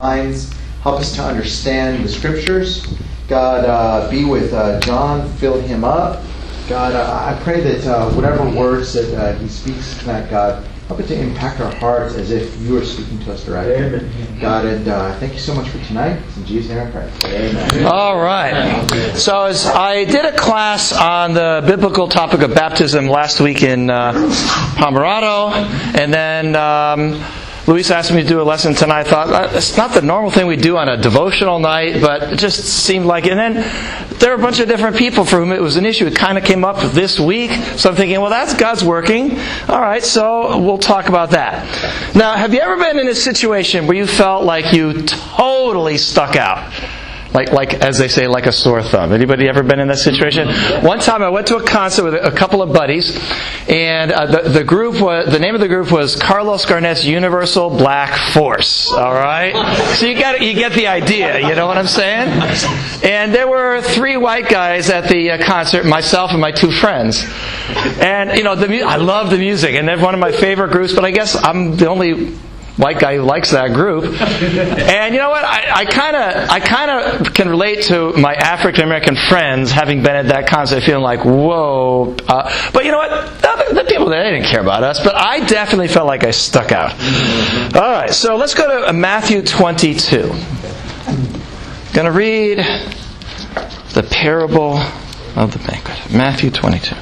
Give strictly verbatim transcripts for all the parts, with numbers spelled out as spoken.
minds. Help us to understand the Scriptures. God, uh, be with uh, John. Fill him up. God, uh, I pray that uh, whatever words that uh, he speaks tonight, God, help it to impact our hearts as if you are speaking to us directly. Amen. God, and uh, thank you so much for tonight. In Jesus' name I pray. Amen. All right. So as I did a class on the biblical topic of baptism last week in uh, Pomerado, and then Um, Luis asked me to do a lesson tonight. I thought, it's not the normal thing we do on a devotional night, but it just seemed like it. And then there are a bunch of different people for whom it was an issue. It kind of came up this week. So I'm thinking, well, that's God's working. All right, so we'll talk about that. Now, have you ever been in a situation where you felt like you totally stuck out? Like, like as they say, like a sore thumb. Anybody ever been in that situation? One time I went to a concert with a couple of buddies, and uh, the, the group was, the name of the group was Carlos Garnett's Universal Black Force. All right, so you got you get the idea. You know what I'm saying? And there were three white guys at the uh, concert, myself and my two friends. And you know, the mu- I love the music, and they're one of my favorite groups. But I guess I'm the only white guy who likes that group. And you know what? I kind of I kind of can relate to my African American friends having been at that concert, feeling like, whoa. Uh, but you know what? The, the people there, they didn't care about us. But I definitely felt like I stuck out. All right, so let's go to Matthew twenty-two. I'm going to read the parable of the banquet. Matthew twenty-two.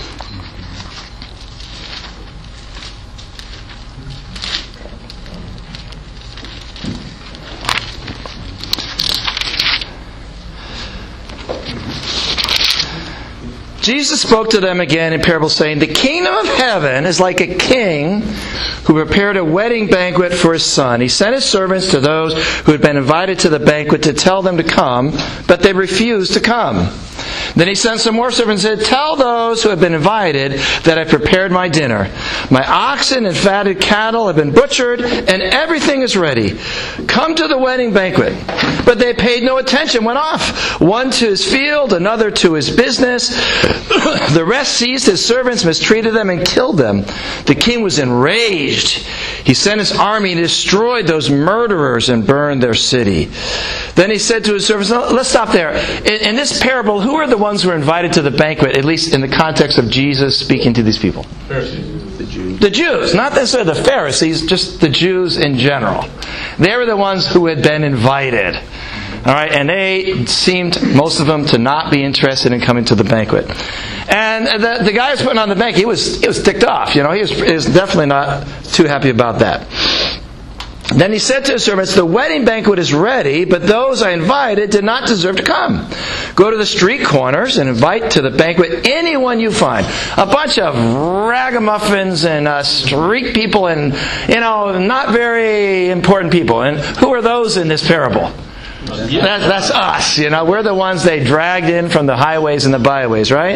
Jesus spoke to them again in parables, saying, "The kingdom of heaven is like a king who prepared a wedding banquet for his son. He sent his servants to those who had been invited to the banquet to tell them to come, but they refused to come. Then he sent some more servants and said, 'Tell those who have been invited that I prepared my dinner. My oxen and fatted cattle have been butchered, and everything is ready. Come to the wedding banquet.' But they paid no attention, went off, one to his field, another to his business. The rest seized his servants, mistreated them, and killed them. The king was enraged. He sent his army and destroyed those murderers and burned their city. Then he said to his servants," no, let's stop there. In, in this parable, who are the ones who are invited to the banquet, at least in the context of Jesus speaking to these people? Pharisees. The Jews. The Jews. Not necessarily the Pharisees, just the Jews in general. They were the ones who had been invited. All right, and they seemed, most of them, to not be interested in coming to the banquet. And the, the guy who was putting on the banquet, he was he was ticked off. You know, he was, he was definitely not too happy about that. Then he said to his servants, "The wedding banquet is ready, but those I invited did not deserve to come. Go to the street corners and invite to the banquet anyone you find." A bunch of ragamuffins and uh, street people and, you know, not very important people. And who are those in this parable? That's, that's us, you know. We're the ones they dragged in from the highways and the byways, right?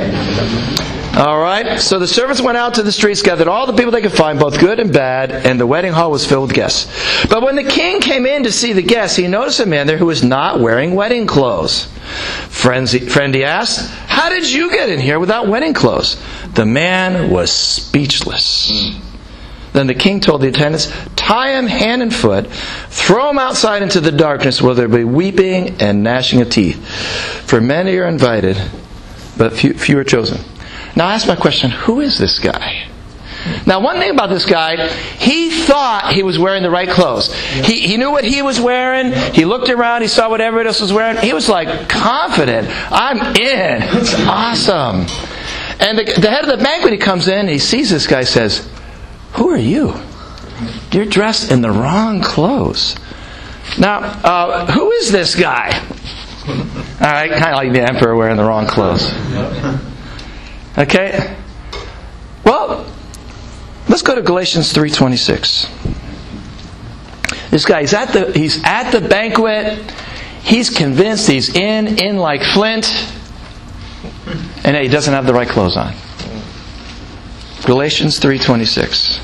All right. So the servants went out to the streets, gathered all the people they could find, both good and bad, and the wedding hall was filled with guests. But when the king came in to see the guests, he noticed a man there who was not wearing wedding clothes. Friends, friend, he asked, "How did you get in here without wedding clothes?" The man was speechless. Then the king told the attendants, "Tie him hand and foot, throw him outside into the darkness where there will be weeping and gnashing of teeth. For many are invited, but few, few are chosen." Now I ask my question, who is this guy? Now one thing about this guy, he thought he was wearing the right clothes. He, he knew what he was wearing. He looked around, he saw what everybody else was wearing. He was like confident. I'm in. It's awesome. And the, the head of the banquet, he comes in, he sees this guy, says, "Who are you? You're dressed in the wrong clothes." Now, uh, who is this guy? All right, kind of like the emperor wearing the wrong clothes. Okay. Well, let's go to Galatians three twenty-six. This guy, he's at the he's at the banquet. He's convinced he's in in like flint, and he doesn't have the right clothes on. Galatians three twenty-six.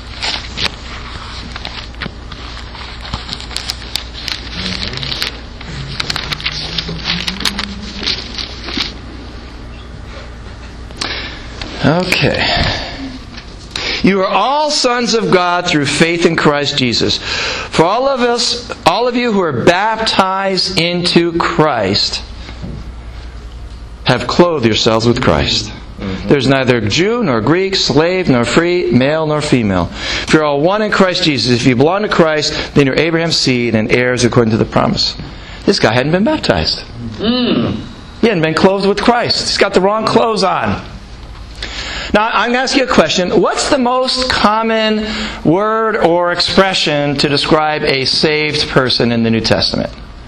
Okay. You are all sons of God through faith in Christ Jesus. For all of us, all of you who are baptized into Christ, have clothed yourselves with Christ. There's neither Jew nor Greek, slave nor free, male nor female. If you're all one in Christ Jesus, if you belong to Christ, then you're Abraham's seed and heirs according to the promise. This guy hadn't been baptized. Mm. He hadn't been clothed with Christ. He's got the wrong clothes on. Now, I'm going to ask you a question. What's the most common word or expression to describe a saved person in the New Testament?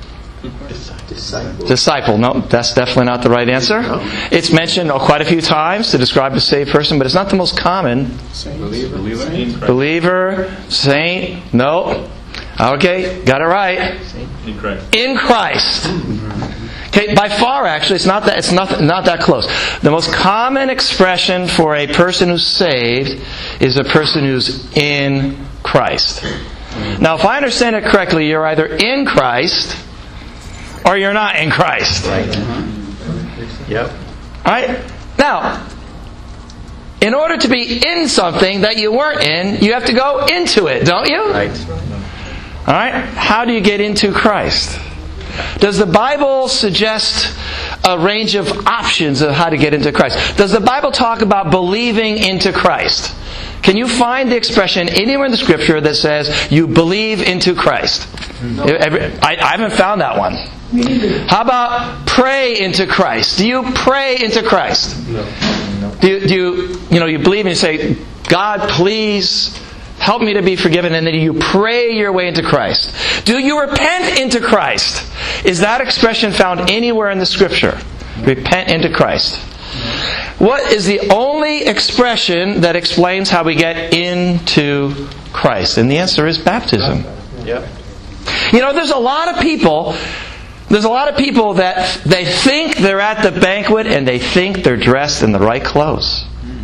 Disciple. Disciple. No, that's definitely not the right answer. No. It's mentioned oh, quite a few times to describe a saved person, but it's not the most common. Saint. Believer. Believer. Believer. Saint. No. Okay, got it right. In Christ. In Christ. Okay, by far, actually, it's not that. It's not not that close. The most common expression for a person who's saved is a person who's in Christ. Now, if I understand it correctly, you're either in Christ or you're not in Christ. Right. Yep. All right. Now, in order to be in something that you weren't in, you have to go into it, don't you? Right. All right. How do you get into Christ? Does the Bible suggest a range of options of how to get into Christ? Does the Bible talk about believing into Christ? Can you find the expression anywhere in the Scripture that says you believe into Christ? No. I, I haven't found that one. How about pray into Christ? Do you pray into Christ? No. Do you, do you, you know, you believe and you say, God, please help me to be forgiven, and then you pray your way into Christ. Do you repent into Christ? Is that expression found anywhere in the Scripture? Repent into Christ. What is the only expression that explains how we get into Christ? And the answer is baptism. Yep. You know, there's a lot of people, there's a lot of people that they think they're at the banquet and they think they're dressed in the right clothes.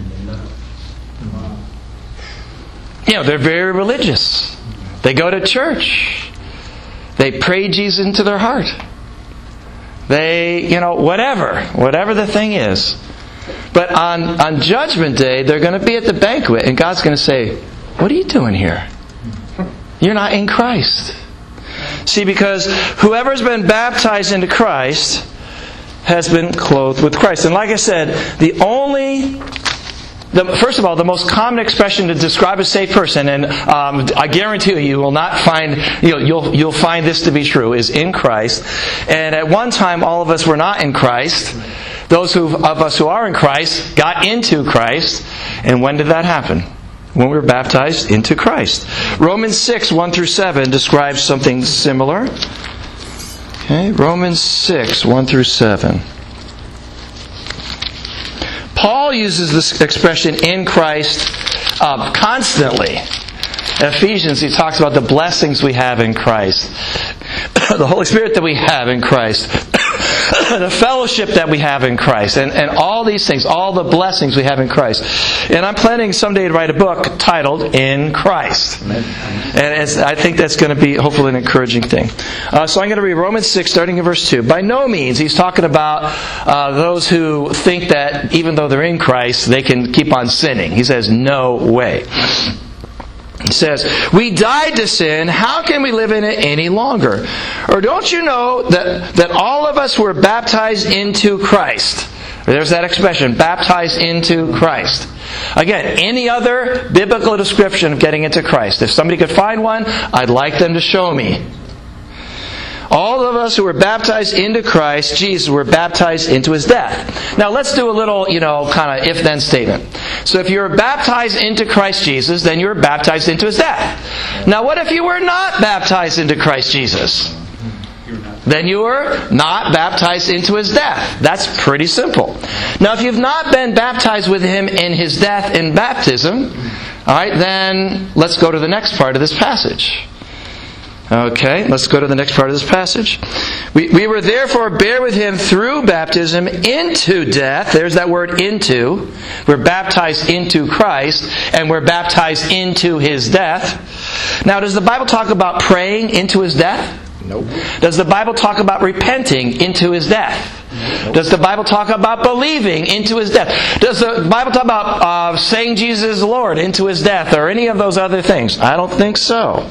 You know, they're very religious. They go to church. They pray Jesus into their heart. They, you know, whatever. Whatever the thing is. But on, on Judgment Day, they're going to be at the banquet, and God's going to say, what are you doing here? You're not in Christ. See, because whoever's been baptized into Christ has been clothed with Christ. And like I said, the only... The, first of all, the most common expression to describe a saved person, and um, I guarantee you, you will not find, you know, you'll you'll find this to be true, is in Christ. And at one time, all of us were not in Christ. Those who of us who are in Christ got into Christ. And when did that happen? When we were baptized into Christ. Romans six, one through seven describes something similar. Okay, Romans six, one through seven. Paul uses this expression in Christ uh, constantly. In Ephesians, he talks about the blessings we have in Christ, the Holy Spirit that we have in Christ, the fellowship that we have in Christ, and, and all these things, all the blessings we have in Christ. And I'm planning someday to write a book titled In Christ. Amen. And it's, I think that's going to be hopefully an encouraging thing. Uh, so I'm going to read Romans six, starting in verse two. By no means, he's talking about uh, those who think that even though they're in Christ, they can keep on sinning. He says, no way. He says, we died to sin, how can we live in it any longer? Or don't you know that, that all of us were baptized into Christ? There's that expression, baptized into Christ. Again, any other biblical description of getting into Christ? If somebody could find one, I'd like them to show me. All of us who were baptized into Christ, Jesus, were baptized into His death. Now let's do a little, you know, kind of if-then statement. So if you were baptized into Christ Jesus, then you were baptized into His death. Now what if you were not baptized into Christ Jesus? Then you were not baptized into His death. That's pretty simple. Now if you've not been baptized with Him in His death in baptism, alright, then let's go to the next part of this passage. Okay, let's go to the next part of this passage. We, we were therefore buried with Him through baptism into death. There's that word into. We're baptized into Christ, and we're baptized into His death. Now, does the Bible talk about praying into His death? Nope. Does the Bible talk about repenting into His death? Nope. Does the Bible talk about believing into His death? Does the Bible talk about uh, saying Jesus is Lord into His death or any of those other things? I don't think so.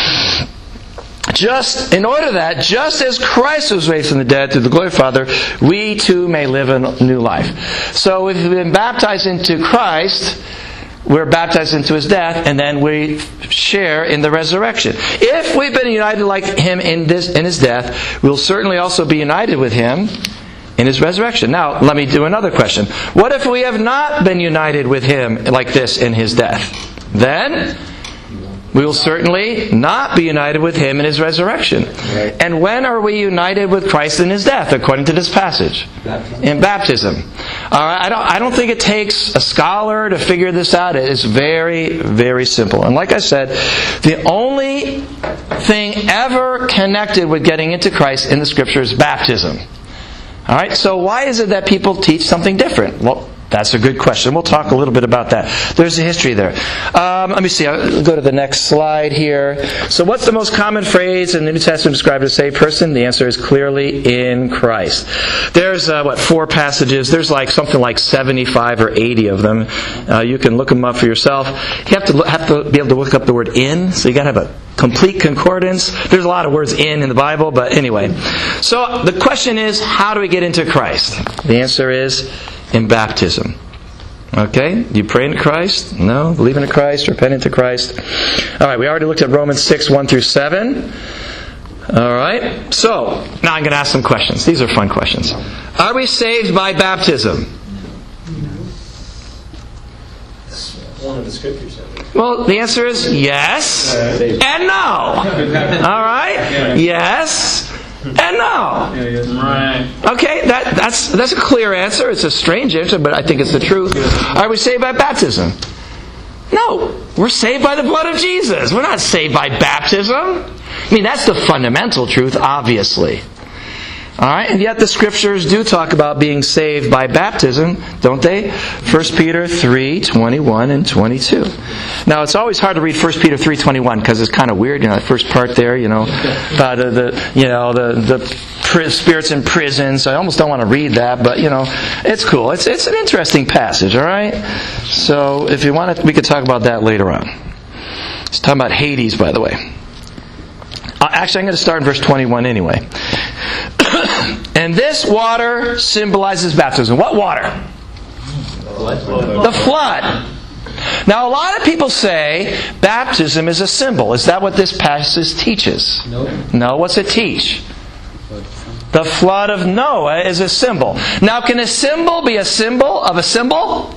Just in order that, just as Christ was raised from the dead through the glory of the Father, we too may live a new life. So if we've been baptized into Christ, we're baptized into His death, and then we share in the resurrection. If we've been united like Him in this in His death, we'll certainly also be united with Him in His resurrection. Now, let me do another question. What if we have not been united with Him like this in His death? Then we will certainly not be united with Him in His resurrection. Right. And when are we united with Christ in His death, according to this passage? Baptism. In baptism. All right, I don't, I don't think it takes a scholar to figure this out. It is very, very simple. And like I said, the only thing ever connected with getting into Christ in the Scripture is baptism. All right, so why is it that people teach something different? Well, that's a good question. We'll talk a little bit about that. There's a history there. Um, let me see. I'll go to the next slide here. So what's the most common phrase in the New Testament describing a saved person? The answer is clearly in Christ. There's, uh, what, four passages. There's like something like seventy-five or eighty of them. Uh, you can look them up for yourself. You have to look, have to be able to look up the word in. So you got to have a complete concordance. There's a lot of words in in the Bible, but anyway. So the question is, how do we get into Christ? The answer is in baptism. Okay? You pray into Christ? No? Believe into Christ? Repent into Christ? Alright, we already looked at Romans six, one through seven. Alright? So, now I'm going to ask some questions. These are fun questions. Are we saved by baptism? One of the scriptures. Well, the answer is yes and no. Alright? Yes and no. Right. Okay, that, that's that's a clear answer. It's a strange answer, but I think it's the truth. Are we saved by baptism? No. We're saved by the blood of Jesus. We're not saved by baptism. I mean, that's the fundamental truth, obviously. Alright, and yet the Scriptures do talk about being saved by baptism, don't they? First Peter three, twenty-one and twenty-two. Now, it's always hard to read First Peter three, twenty-one because it's kind of weird, you know, the first part there, you know, about the, the you know, the, the pri- spirits in prison, so I almost don't want to read that, but, you know, it's cool. It's it's an interesting passage, alright? So, if you want to, we could talk about that later on. It's talking about Hades, by the way. Uh, actually, I'm going to start in verse twenty-one anyway. And this water symbolizes baptism. What water? The flood. Now, a lot of people say baptism is a symbol. Is that what this passage teaches? No. No, what's it teach? The flood of Noah is a symbol. Now, can a symbol be a symbol of a symbol?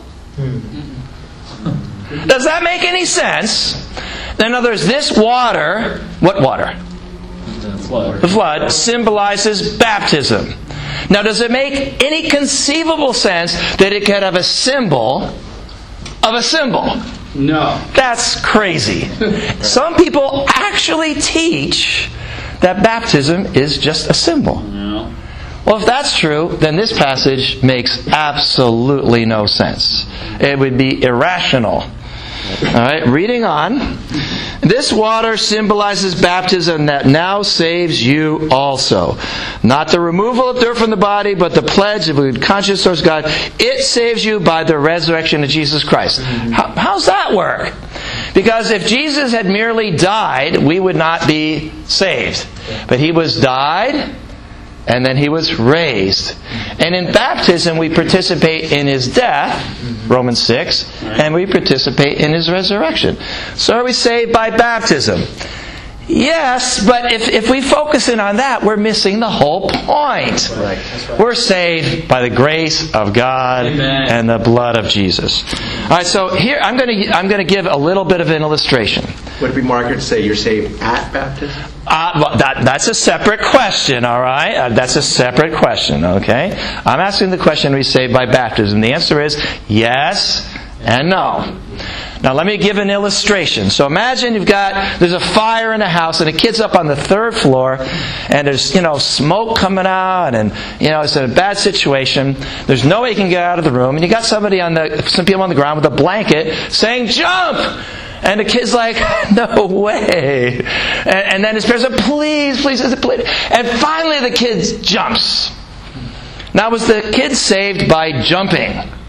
Does that make any sense? In other words, this water, what water? The flood. The flood symbolizes baptism. Now, does it make any conceivable sense that it could have a symbol of a symbol? No. That's crazy. Some people actually teach that baptism is just a symbol. No. Well, if that's true, then this passage makes absolutely no sense. It would be irrational. Alright, reading on. This water symbolizes baptism that now saves you also. Not the removal of dirt from the body, but the pledge of a good conscience towards God. It saves you by the resurrection of Jesus Christ. How, how's that work? Because if Jesus had merely died, we would not be saved. But He was died, and then He was raised. And in baptism, we participate in His death, Romans six, and we participate in His resurrection. So are we saved by baptism? Yes, but if, if we focus in on that, we're missing the whole point. Right. We're saved by the grace of God Amen. And the blood of Jesus. All right, so here I'm going to I'm going to give a little bit of an illustration. Would it be more accurate to say you're saved at baptism? Uh, well, that, that's a separate question, all right? Uh, that's a separate question, okay? I'm asking the question, are we saved by baptism? The answer is yes and no. Now, let me give an illustration. So imagine you've got, there's a fire in a house and a kid's up on the third floor and there's, you know, smoke coming out and, you know, it's a bad situation. There's no way you can get out of the room and you got somebody on the, some people on the ground with a blanket saying, jump! And the kid's like, no way. And, and then his parents said, please, please, please. And finally the kid jumps. Now, was the kid saved by jumping?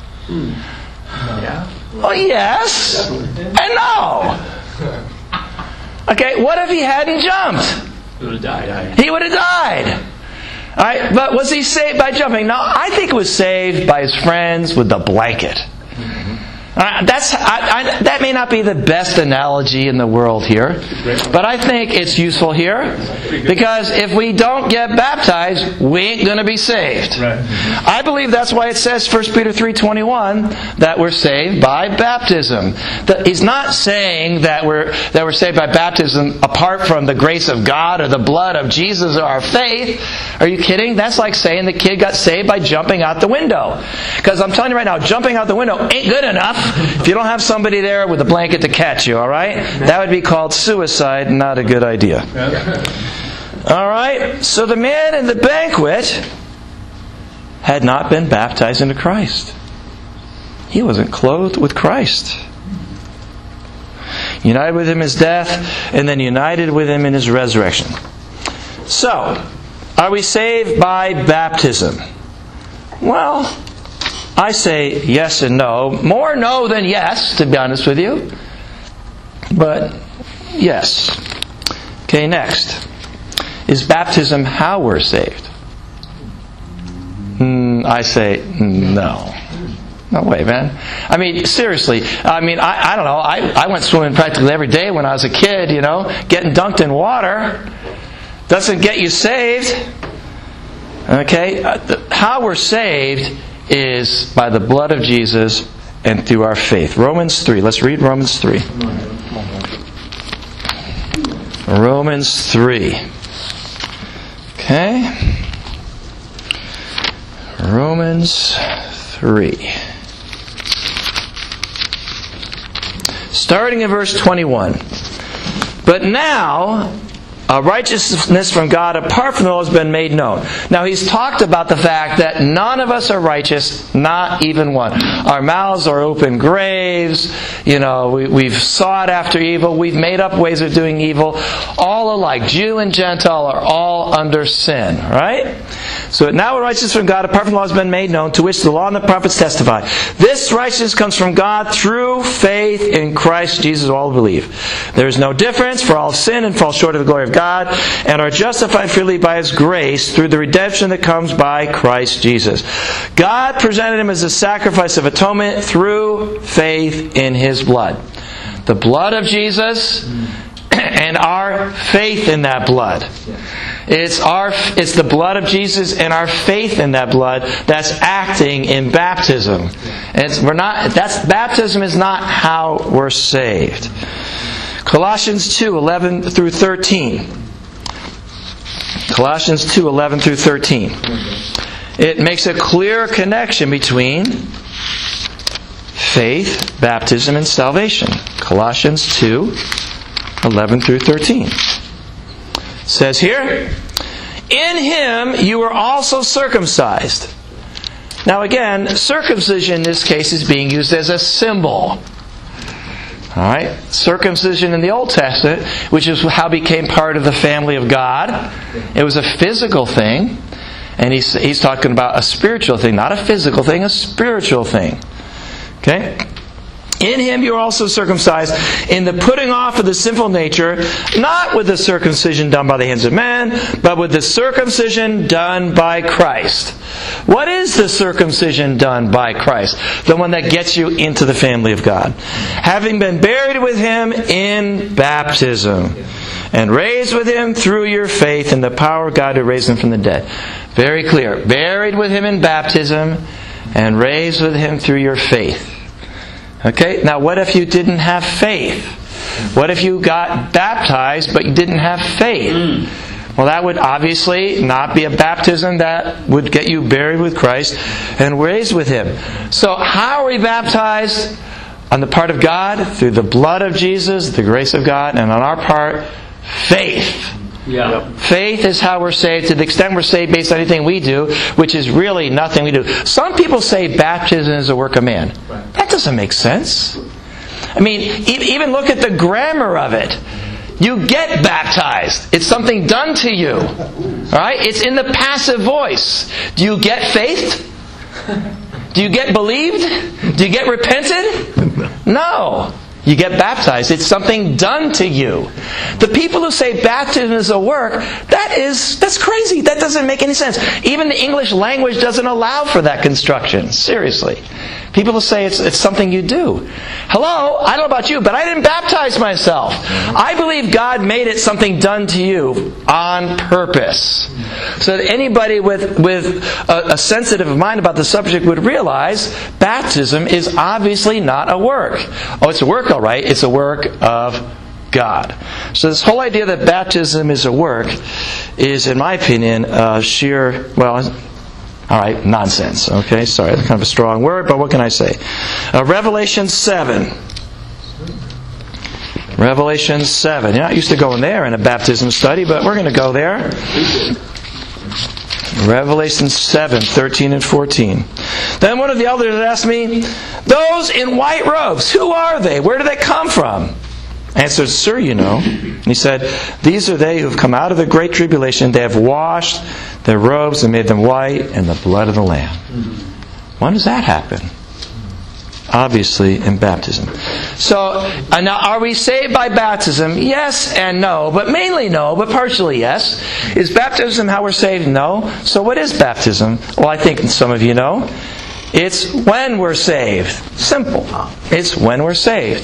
Yeah. Well, yes and no. Okay, what if he hadn't jumped? He would have died. He would have died. All right, but was he saved by jumping? No, I think he was saved by his friends with the blanket. Uh, that's I, I, that may not be the best analogy in the world here, but I think it's useful here because if we don't get baptized, we ain't going to be saved. Right. I believe that's why it says First Peter three twenty-one that we're saved by baptism. That he's not saying that we're that we're saved by baptism apart from the grace of God or the blood of Jesus or our faith. Are you kidding? That's like saying the kid got saved by jumping out the window. Because I'm telling you right now, jumping out the window ain't good enough if you don't have somebody there with a blanket to catch you, all right? That would be called suicide, not a good idea. All right? So the man in the banquet had not been baptized into Christ. He wasn't clothed with Christ. United with Him in His death, and then united with Him in His resurrection. So, are we saved by baptism? Well, I say yes and no. More no than yes, to be honest with you. But yes. Okay, next. Is baptism how we're saved? Mm, I say no. No way, man. I mean, seriously. I mean, I, I don't know. I, I went swimming practically every day when I was a kid, you know. Getting dunked in water doesn't get you saved. Okay? How we're saved is by the blood of Jesus and through our faith. Romans three. Let's read Romans three. Romans three. Okay. Romans three. Starting in verse twenty-one. But now a righteousness from God apart from the law has been made known. Now he's talked about the fact that none of us are righteous, not even one. Our mouths are open graves. You know, we, we've sought after evil. We've made up ways of doing evil. All alike, Jew and Gentile are all under sin. Right? So now a righteousness from God apart from the law has been made known, to which the law and the prophets testify. This righteousness comes from God through faith in Christ Jesus, all who believe. There is no difference, for all have sinned and fall short of the glory of God, and are justified freely by His grace through the redemption that comes by Christ Jesus. God presented Him as a sacrifice of atonement through faith in His blood. The blood of Jesus and our faith in that blood. It's our it's the blood of Jesus and our faith in that blood that's acting in baptism. And it's, we're not that's baptism is not how we're saved. Colossians two eleven through thirteen. Colossians two eleven through thirteen. It makes a clear connection between faith, baptism, and salvation. Colossians two eleven through thirteen. It says here, in Him you were also circumcised. Now again, circumcision in this case is being used as a symbol. Alright? Circumcision in the Old Testament, which is how it became part of the family of God. It was a physical thing. And he's, he's talking about a spiritual thing. Not a physical thing, a spiritual thing. Okay? In Him you are also circumcised in the putting off of the sinful nature, not with the circumcision done by the hands of man, but with the circumcision done by Christ. What is the circumcision done by Christ? The one that gets you into the family of God. Having been buried with Him in baptism, and raised with Him through your faith in the power of God who raised Him from the dead. Very clear. Buried with Him in baptism, and raised with Him through your faith. Okay, now what if you didn't have faith? What if you got baptized but you didn't have faith? Well, that would obviously not be a baptism that would get you buried with Christ and raised with Him. So how are we baptized? On the part of God, through the blood of Jesus, the grace of God, and on our part, faith. Yeah. Faith is how we're saved, to the extent we're saved based on anything we do, which is really nothing we do. Some people say baptism is a work of man. That doesn't make sense. I mean, e- even look at the grammar of it. You get baptized. It's something done to you. All right? It's in the passive voice. Do you get faith? Do you get believed? Do you get repented? No. You get baptized. It's something done to you. The people who say baptism is a work, that is, that's crazy. That doesn't make any sense. Even the English language doesn't allow for that construction. Seriously. People who say it's, it's something you do. Hello? I don't know about you, but I didn't baptize myself. I believe God made it something done to you on purpose. So that anybody with, with a, a sensitive mind about the subject would realize baptism is obviously not a work. Oh, it's a work, all right. It's a work of God. So this whole idea that baptism is a work is, in my opinion, uh, sheer, well, all right, nonsense. Okay, sorry, that's kind of a strong word, but what can I say? Uh, Revelation seven. Revelation seven. You're not used to going there in a baptism study, but we're going to go there. Revelation seven, thirteen and fourteen. Then one of the elders asked me, "Those in white robes, who are they? Where do they come from?" I answered, "Sir, you know." And he said, "These are they who have come out of the great tribulation. They have washed their robes and made them white in the blood of the Lamb." When does that happen? Obviously in baptism. So, uh, now are we saved by baptism? Yes and no, but mainly no, but partially yes. Is baptism how we're saved? No. So what is baptism? Well, I think some of you know. It's when we're saved. Simple. It's when we're saved.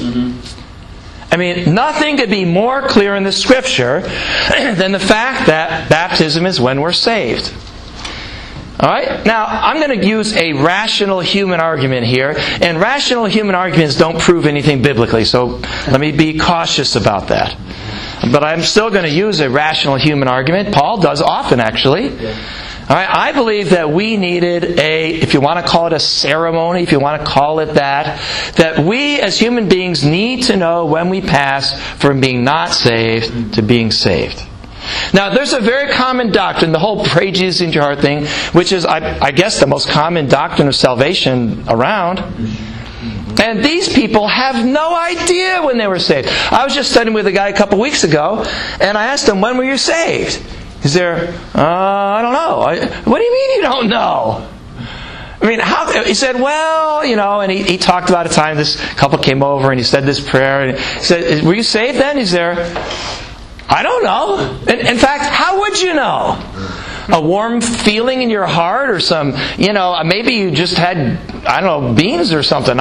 I mean, nothing could be more clear in the Scripture than the fact that baptism is when we're saved. Alright? Now, I'm going to use a rational human argument here, and rational human arguments don't prove anything biblically, so let me be cautious about that. But I'm still going to use a rational human argument. Paul does often, actually. Alright, I believe that we needed a, if you want to call it a ceremony, if you want to call it that, that we as human beings need to know when we pass from being not saved to being saved. Now, there's a very common doctrine, the whole pray Jesus into your heart thing, which is, I, I guess, the most common doctrine of salvation around. And these people have no idea when they were saved. I was just studying with a guy a couple weeks ago, and I asked him, "When were you saved?" Is there, uh, I don't know. I, what do you mean you don't know? I mean, how? He said, well, you know, and he, he talked about a time this couple came over and he said this prayer. And he said, "Were you saved then?" He's there. I don't know. In, in fact, how would you know? A warm feeling in your heart, or some, you know, maybe you just had, I don't know, beans or something.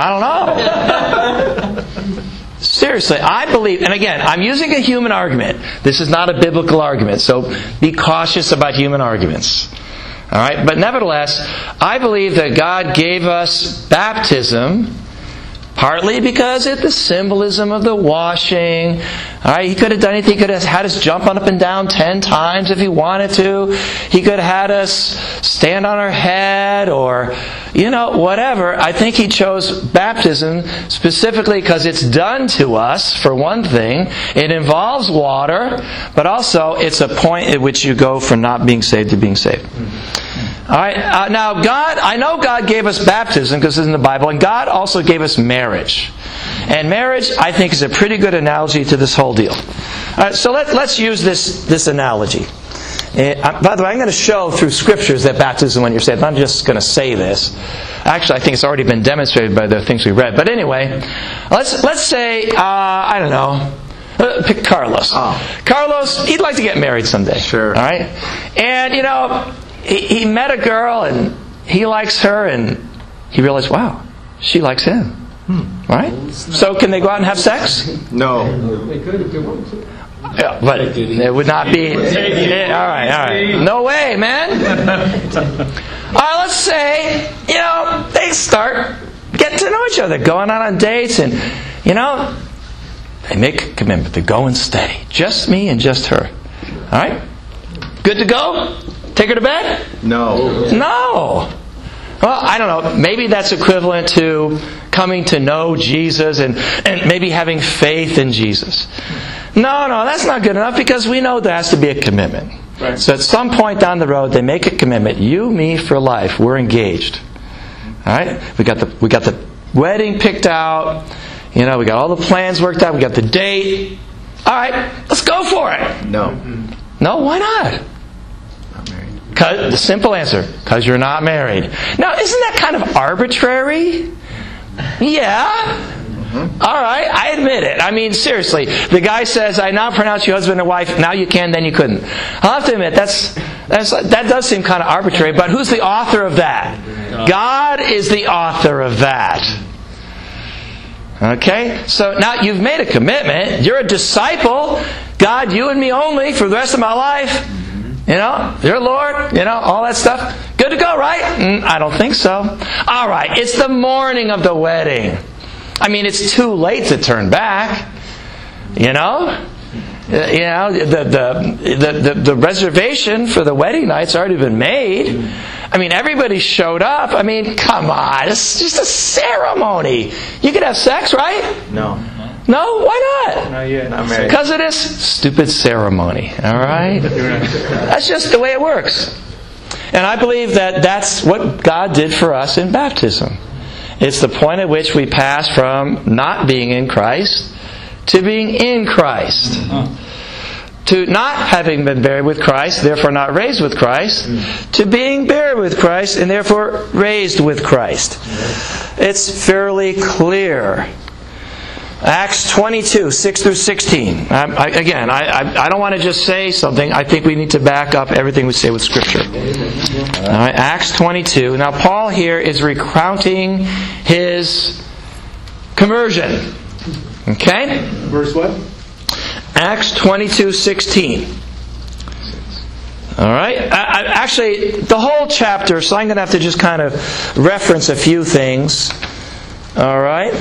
I don't know. Seriously, I believe, and again, I'm using a human argument. This is not a biblical argument, so be cautious about human arguments. All right, but nevertheless, I believe that God gave us baptism partly because it's the symbolism of the washing. All right, he could have done anything. He could have had us jump up and down ten times if he wanted to. He could have had us stand on our head, or, you know, whatever. I think he chose baptism specifically because it's done to us, for one thing. It involves water, but also it's a point at which you go from not being saved to being saved. All right. Uh, now, God, I know God gave us baptism because it's in the Bible, and God also gave us marriage. And marriage, I think, is a pretty good analogy to this whole deal. All right, so let, let's use this, this analogy. Uh, by the way, I'm going to show through Scriptures that baptism when you're saved. I'm just going to say this. Actually, I think it's already been demonstrated by the things we read. But anyway, let's let's say, uh, I don't know, uh, pick Carlos. Oh. Carlos, he'd like to get married someday. Sure. All right? And, you know, he, he met a girl, and he likes her, and he realized, wow, she likes him. Hmm. Right? So can they go out and have sex? No. They could if they wanted to. Yeah, but it would not be. Yeah, all right, all right. No way, man. All right, let's say, you know, they start getting to know each other, going out on dates, and, you know, they make a commitment. They're going steady. Just me and just her. All right? Good to go? Take her to bed? No. No. Well, I don't know. Maybe that's equivalent to coming to know Jesus and, and maybe having faith in Jesus. No, no, that's not good enough, because we know there has to be a commitment. Right. So at some point down the road, they make a commitment. You, me, for life. We're engaged. All right? We got the we got the wedding picked out. You know, we got all the plans worked out. We got the date. All right, let's go for it. No. No, why not? Not married. Cause, the simple answer, because you're not married. Now, isn't that kind of arbitrary? Yeah. Mm-hmm. All right, I admit it. I mean, seriously, the guy says, I now pronounce you husband and wife. Now you can, then you couldn't. I'll have to admit, that's, that's that does seem kind of arbitrary, but who's the author of that? God is the author of that. Okay? So now you've made a commitment. You're a disciple. God, you and me only for the rest of my life. You know, your Lord, you know, all that stuff. Good to go, right? Mm, I don't think so. All right, it's the morning of the wedding. I mean, it's too late to turn back. You know? You know, the, the, the, the, the reservation for the wedding night's already been made. I mean, everybody showed up. I mean, come on. It's just a ceremony. You can have sex, right? No. No? Why not? Not yet. Not married. Because of this stupid ceremony. All right? That's just the way it works. And I believe that that's what God did for us in baptism. It's the point at which we pass from not being in Christ to being in Christ. To not having been buried with Christ, therefore not raised with Christ, to being buried with Christ and therefore raised with Christ. It's fairly clear. Acts twenty-two, six through sixteen. I, I, again, I, I, I don't want to just say something. I think we need to back up everything we say with Scripture. All right, Acts twenty-two. Now, Paul here is recounting his conversion. Okay? Verse what? Acts twenty-two, sixteen. All right? I, I, actually, the whole chapter, so I'm going to have to just kind of reference a few things. All right?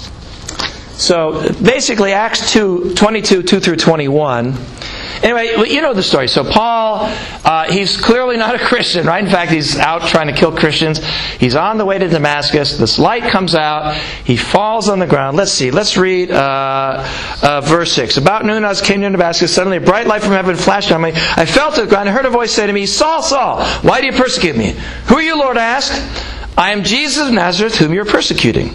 So, basically, Acts two, twenty-two, two through twenty-one. Anyway, you know the story. So Paul, uh, he's clearly not a Christian, right? In fact, he's out trying to kill Christians. He's on the way to Damascus. This light comes out. He falls on the ground. Let's see. Let's read uh, uh, verse six. About noon, I came near Damascus. Suddenly, a bright light from heaven flashed on me. I fell to the ground. I heard a voice say to me, Saul, Saul, why do you persecute me? Who are you, Lord? I asked. I am Jesus of Nazareth, whom you are persecuting.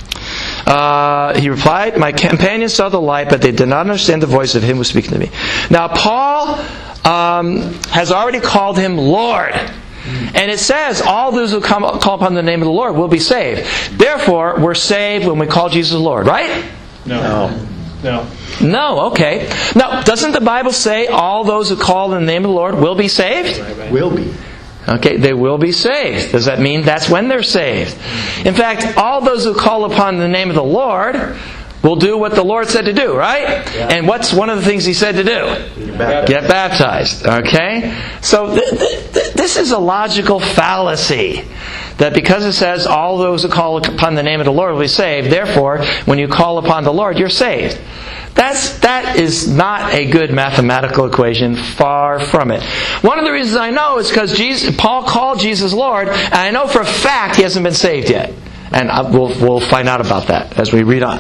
Uh, he replied, my companions saw the light, but they did not understand the voice of him who was speaking to me. Now, Paul um, has already called him Lord. And it says, all those who come, call upon the name of the Lord will be saved. Therefore, we're saved when we call Jesus Lord, right? No. No. No, okay. Now, doesn't the Bible say all those who call in the name of the Lord will be saved? Right, right. Will be. Okay, they will be saved. Does that mean that's when they're saved? In fact, all those who call upon the name of the Lord will do what the Lord said to do, right? Yeah. And what's one of the things He said to do? Get baptized. Get baptized. Okay? So th- th- th- this is a logical fallacy. That because it says all those who call upon the name of the Lord will be saved, therefore, when you call upon the Lord, you're saved. That's, that is not a good mathematical equation. Far from it. One of the reasons I know is because Jesus, Paul called Jesus Lord, and I know for a fact he hasn't been saved yet. And I, we'll, we'll find out about that as we read on.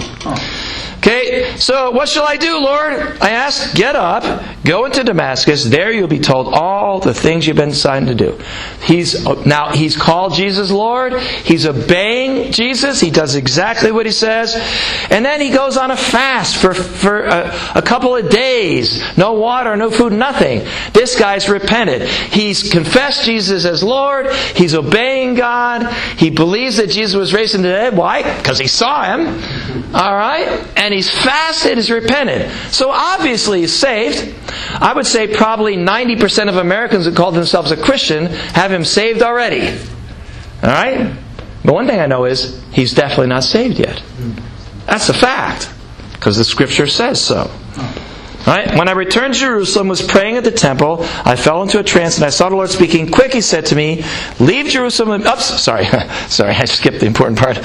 Okay, so what shall I do, Lord? I asked, get up, go into Damascus. There you'll be told all the things you've been assigned to do. He's now he's called Jesus Lord. He's obeying Jesus. He does exactly what he says. And then he goes on a fast for, for a, a couple of days. No water, no food, nothing. This guy's repented. He's confessed Jesus as Lord. He's obeying God. He believes that Jesus was raised from the dead. Why? Because he saw him. All right? And he's fasted, he's repented. So obviously he's saved. I would say probably ninety percent of Americans who call themselves a Christian have him saved already. Alright? But one thing I know is he's definitely not saved yet. That's a fact. Because the Scripture says so. Right? When I returned to Jerusalem, was praying at the temple, I fell into a trance and I saw the Lord speaking. Quick, He said to me, leave Jerusalem. And, oops, sorry, sorry, I skipped the important part.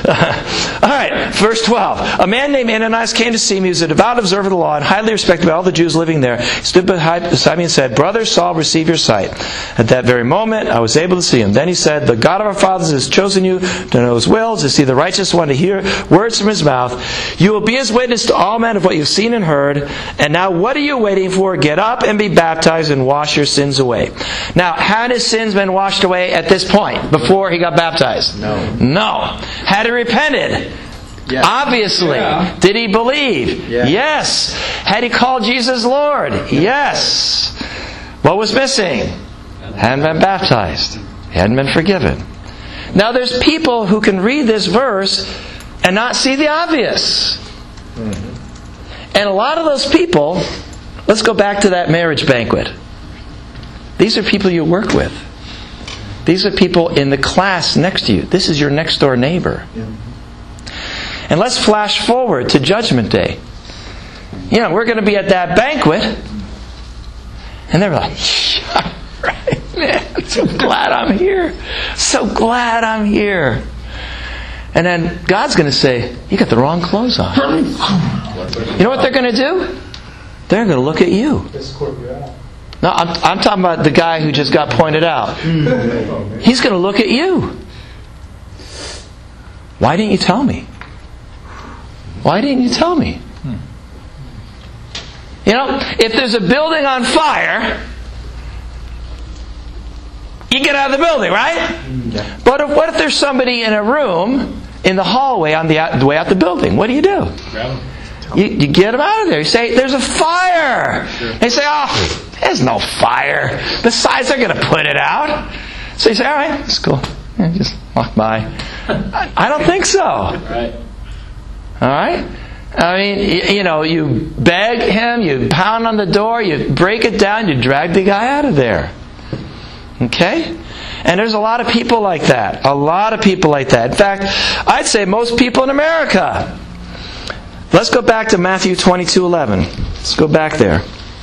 All right, verse twelve. A man named Ananias came to see me. He was a devout observer of the law and highly respected by all the Jews living there. He stood beside me and said, Brother Saul, receive your sight. At that very moment, I was able to see him. Then he said, the God of our fathers has chosen you to know His will, to see the righteous one, to hear words from His mouth. You will be His witness to all men of what you've seen and heard. And now what are you waiting for? Get up and be baptized and wash your sins away. Now, had his sins been washed away at this point, before he got baptized? No. No. Had he repented? Yeah. Obviously. Yeah. Did he believe? Yeah. Yes. Had he called Jesus Lord? Yes. What was missing? Hadn't been baptized. He hadn't been forgiven. Now there's people who can read this verse and not see the obvious. Mm-hmm. And a lot of those people, let's go back to that marriage banquet. These are people you work with. These are people in the class next to you. This is your next door neighbor. Yeah. And let's flash forward to Judgment Day. You know, we're going to be at that banquet. And they're like, yeah, right, man, so glad I'm here. So glad I'm here. And then God's going to say, you got the wrong clothes on. You know what they're going to do? They're going to look at you. No, I'm, I'm talking about the guy who just got pointed out. He's going to look at you. Why didn't you tell me? Why didn't you tell me? You know, if there's a building on fire, you get out of the building, right? But if, what if there's somebody in a room in the hallway on the, out, the way out the building? What do you do? You, you get them out of there. You say, there's a fire. Sure. They say, oh, there's no fire. Besides, they're going to put it out. So you say, all right, it's cool. Yeah, just walk by. I, I don't think so. Right. All right? I mean, you, you know, you beg him, you pound on the door, you break it down, you drag the guy out of there. Okay? And there's a lot of people like that. A lot of people like that. In fact, I'd say most people in America. Let's go back to Matthew twenty-two eleven. Let's go back there.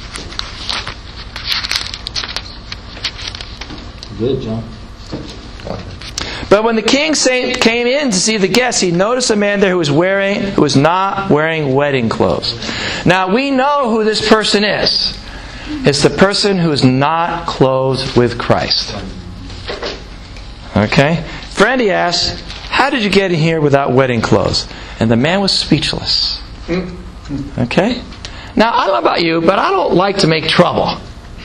Good, John. But when the king came in to see the guests, he noticed a man there who was wearing, who was not wearing wedding clothes. Now we know who this person is. It's the person who is not clothed with Christ. Okay? Friend, he asked, how did you get in here without wedding clothes? And the man was speechless. Okay? Now, I don't know about you, but I don't like to make trouble.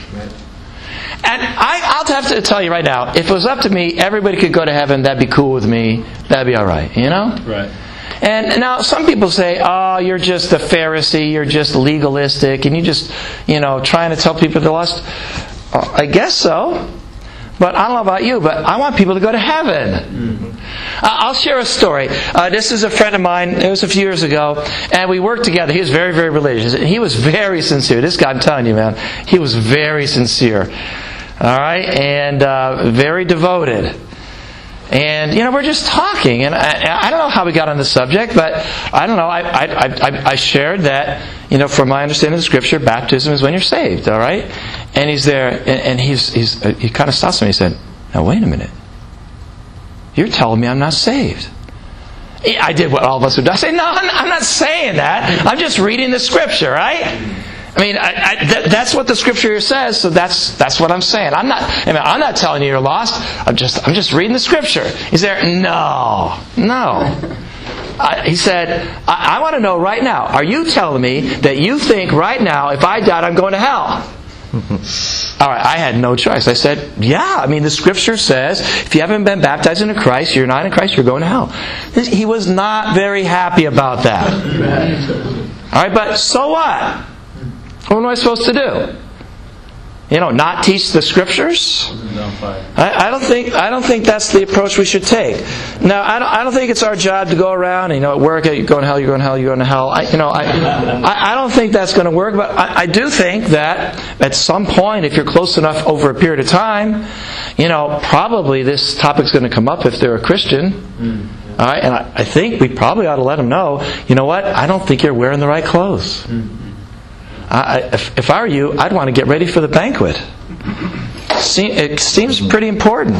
And I, I'll have to tell you right now, if it was up to me, everybody could go to heaven, that'd be cool with me, that'd be alright, you know? Right. And now some people say, oh, you're just a Pharisee, you're just legalistic, and you just, you know, trying to tell people they're lost. Uh, I guess so. But I don't know about you, but I want people to go to heaven. Mm-hmm. Uh, I'll share a story. Uh, this is a friend of mine. It was a few years ago, and we worked together. He was very, very religious. He was very sincere. This guy, I'm telling you, man, he was very sincere. All right? And uh, very devoted. And, you know, we're just talking. And I, I don't know how we got on the subject, but I don't know. I, I, I, I shared that, you know, from my understanding of the Scripture, baptism is when you're saved, all right? And he's there, and, and he's, he's uh, he kind of stops me. He said, now, wait a minute. You're telling me I'm not saved. I did what all of us would do. I say, no, I'm not, I'm not saying that. I'm just reading the Scripture, right? I mean, I, I, th- that's what the Scripture here says, so that's that's what I'm saying. I'm not. I mean, I'm not telling you you're lost. I'm just I'm just reading the Scripture. He's there. No, no. I, he said, I, I want to know right now. Are you telling me that you think right now, if I died, I'm going to hell? All right, I had no choice. I said, yeah. I mean, the Scripture says if you haven't been baptized into Christ, you're not in Christ, you're going to hell. He was not very happy about that. All right, but so what? What am I supposed to do? You know, not teach the Scriptures? I, I don't think I don't think that's the approach we should take. Now, I don't, I don't think it's our job to go around, you know, at work, you're going to hell, you're going to hell, you're going to hell. I, you know, I, I I don't think that's going to work, but I, I do think that at some point, if you're close enough over a period of time, you know, probably this topic's going to come up if they're a Christian. All right, and I, I think we probably ought to let them know, you know what, I don't think you're wearing the right clothes. I, if, if I were you, I'd want to get ready for the banquet. It seems pretty important.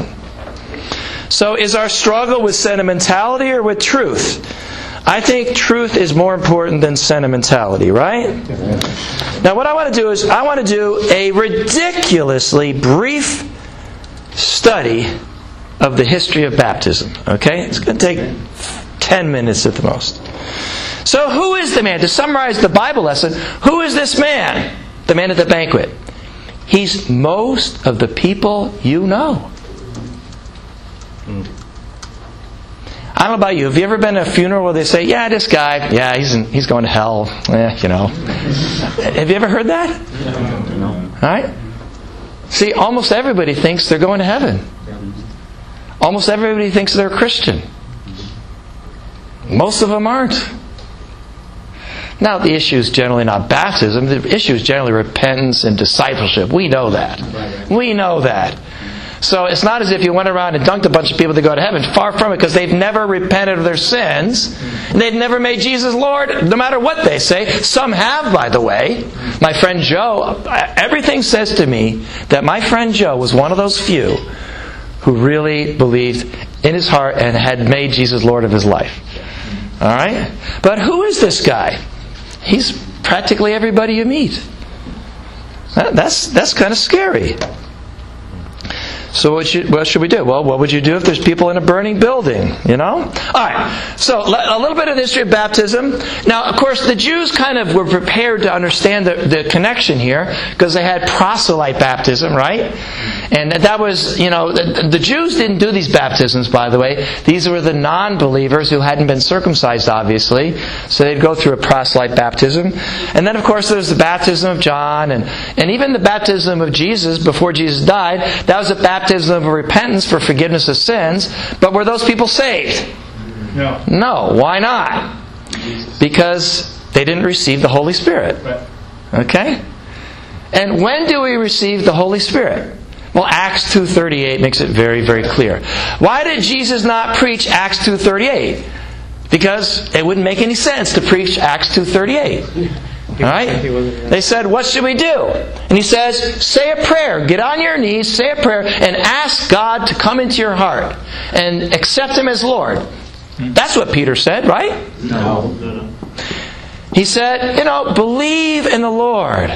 So is our struggle with sentimentality or with truth? I think truth is more important than sentimentality, right? Now what I want to do is, I want to do a ridiculously brief study of the history of baptism. Okay? It's going to take ten minutes at the most. So who is the man? To summarize the Bible lesson, who is this man? The man at the banquet. He's most of the people you know. I don't know about you. Have you ever been to a funeral where they say, yeah, this guy, yeah, he's in, he's going to hell. Eh, you know. Have you ever heard that? No. All right? See, almost everybody thinks they're going to heaven. Almost everybody thinks they're a Christian. Most of them aren't. Now, the issue is generally not baptism. The issue is generally repentance and discipleship. We know that. We know that. So it's not as if you went around and dunked a bunch of people to go to heaven. Far from it, because they've never repented of their sins. And they've never made Jesus Lord, no matter what they say. Some have, by the way. My friend Joe, everything says to me that my friend Joe was one of those few who really believed in his heart and had made Jesus Lord of his life. All right? But who is this guy? He's practically everybody you meet. That's, that's kind of scary. So what should, what should we do? Well, what would you do if there's people in a burning building? You know? Alright, so a little bit of the history of baptism. Now, of course, the Jews kind of were prepared to understand the, the connection here because they had proselyte baptism, right? And that was, you know, the, the Jews didn't do these baptisms, by the way. These were the non-believers who hadn't been circumcised, obviously. So they'd go through a proselyte baptism. And then, of course, there's the baptism of John and, and even the baptism of Jesus before Jesus died. That was a baptism of repentance for forgiveness of sins, but were those people saved? No. No. Why not? Because they didn't receive the Holy Spirit. Okay? And when do we receive the Holy Spirit? Well, Acts two thirty-eight makes it very, very clear. Why did Jesus not preach Acts two thirty-eight? Because it wouldn't make any sense to preach Acts two thirty-eight. Alright? They said, what should we do? And he says, say a prayer. Get on your knees, say a prayer, and ask God to come into your heart and accept Him as Lord. That's what Peter said, right? No. He said, you know, believe in the Lord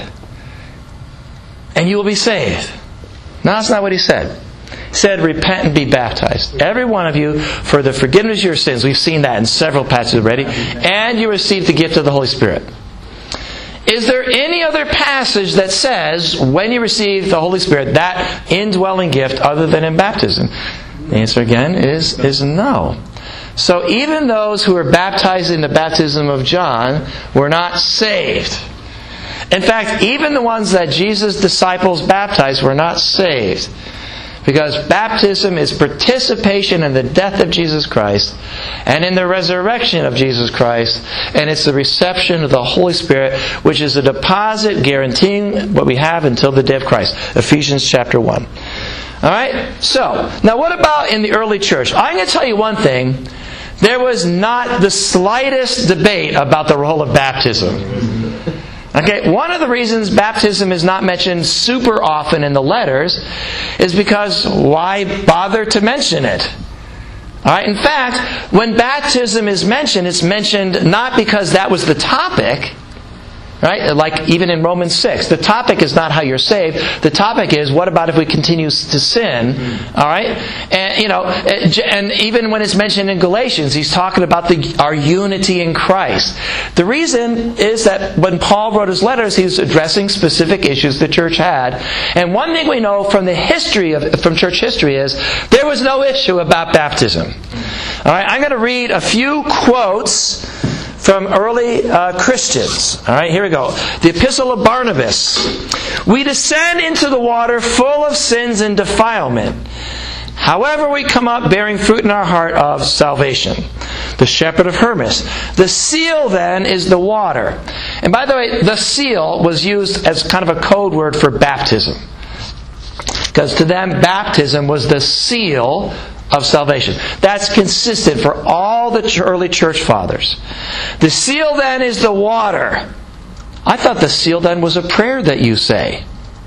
and you will be saved. No, that's not what he said. He said, repent and be baptized. Every one of you for the forgiveness of your sins. We've seen that in several passages already. And you receive the gift of the Holy Spirit. Is there any other passage that says when you receive the Holy Spirit, that indwelling gift other than in baptism? The answer again is, is no. So even those who were baptized in the baptism of John were not saved. In fact, even the ones that Jesus' disciples baptized were not saved. Because baptism is participation in the death of Jesus Christ and in the resurrection of Jesus Christ, and it's the reception of the Holy Spirit, which is a deposit guaranteeing what we have until the day of Christ. Ephesians chapter one. Alright? So, now what about in the early church? I'm going to tell you one thing. There was not the slightest debate about the role of baptism. Okay, one of the reasons baptism is not mentioned super often in the letters is because why bother to mention it? Alright, in fact, when baptism is mentioned, it's mentioned not because that was the topic, right? Like even in Romans six, the topic is not how you're saved. The topic is, what about if we continue to sin? All right, and you know, and even when it's mentioned in Galatians, he's talking about the, our unity in Christ. The reason is that when Paul wrote his letters, he was addressing specific issues the church had. And one thing we know from the history of from church history is there was no issue about baptism. All right, I'm going to read a few quotes from early uh, Christians. All right, here we go. The Epistle of Barnabas. We descend into the water full of sins and defilement. However, we come up bearing fruit in our heart of salvation. The Shepherd of Hermas. The seal then is the water. And by the way, the seal was used as kind of a code word for baptism. Because to them, baptism was the seal of salvation. That's consistent for all the early church fathers. The seal then is the water. I thought the seal then was a prayer that you say.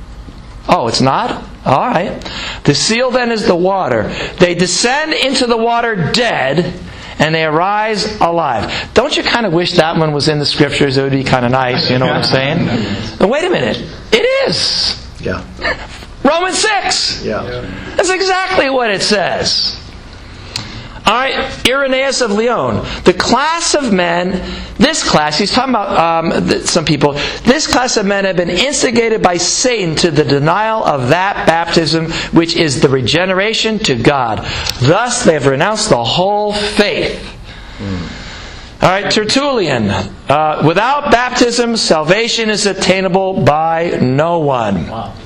Oh, it's not? All right. The seal then is the water. They descend into the water dead, and they arise alive. Don't you kind of wish that one was in the Scriptures? It would be kind of nice, you know what I'm saying? But wait a minute. It is. Yeah. Romans six. Yeah. That's exactly what it says. All right, Irenaeus of Lyon. The class of men, this class, he's talking about um, some people, this class of men have been instigated by Satan to the denial of that baptism which is the regeneration to God. Thus they have renounced the whole faith. Mm. All right, Tertullian. Uh, without baptism, salvation is attainable by no one. Wow.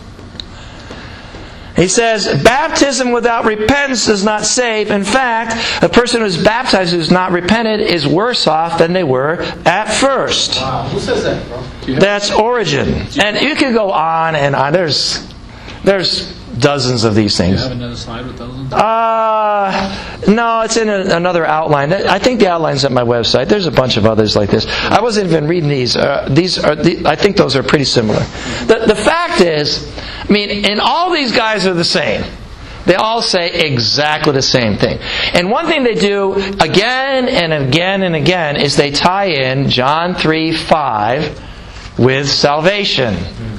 He says, baptism without repentance does not save. In fact, a person who is baptized who is not repented is worse off than they were at first. Wow. Who says that, bro? That's Origen. And you can go on and on. There's, there's dozens of these things. Do you have another slide with dozens? Uh, no, it's in a, another outline. I think the outline's at my website. There's a bunch of others like this. I wasn't even reading these. Uh, these are. The, I think those are pretty similar. The, the fact is, I mean, and all these guys are the same. They all say exactly the same thing. And one thing they do again and again and again is they tie in John three five with salvation.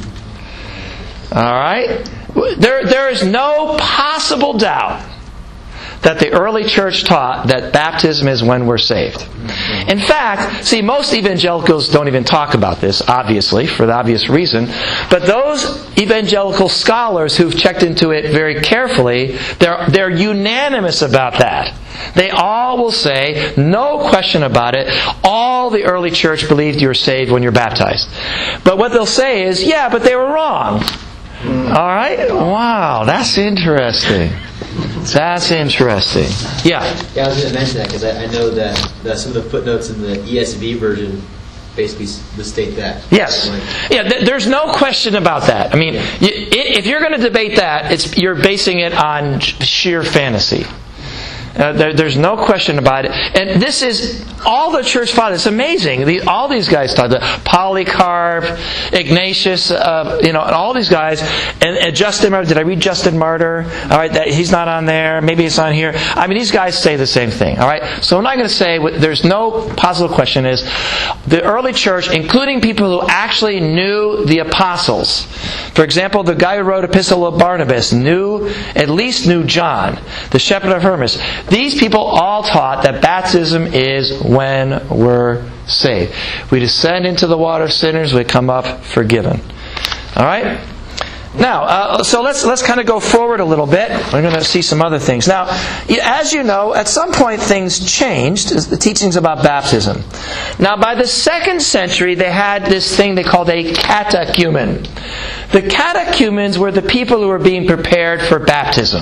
All right? There, there is no possible doubt that the early church taught that baptism is when we're saved. In fact, see, most evangelicals don't even talk about this, obviously, for the obvious reason. But those evangelical scholars who've checked into it very carefully, they're, they're unanimous about that. They all will say, no question about it, all the early church believed you were saved when you're baptized. But what they'll say is, yeah, but they were wrong. All right? Wow, that's interesting. That's interesting. Yeah. Yeah, I was going to mention that because I, I know that, that some of the footnotes in the E S V version basically state that. Yes. Yeah. Th- there's no question about that. I mean, y- if you're going to debate that, it's you're basing it on sheer fantasy. Uh, there, there's no question about it. And this is all the church fathers. It's amazing. The, all these guys taught. The Polycarp, Ignatius, uh, you know, and all these guys. And, and Justin Martyr. Did I read Justin Martyr? All right, that, he's not on there. Maybe it's on here. I mean, these guys say the same thing. All right. So I'm not going to say. There's no possible question. Is the early church, including people who actually knew the apostles. For example, the guy who wrote Epistle of Barnabas knew, at least knew John, the shepherd of Hermas. These people all taught that baptism is when we're saved. We descend into the water of sinners, we come up forgiven. All right? Now, uh, so let's let's kind of go forward a little bit. We're going to see some other things. Now, as you know, at some point things changed, the teachings about baptism. Now, by the second century, they had this thing they called a catechumen. The catechumens were the people who were being prepared for baptism.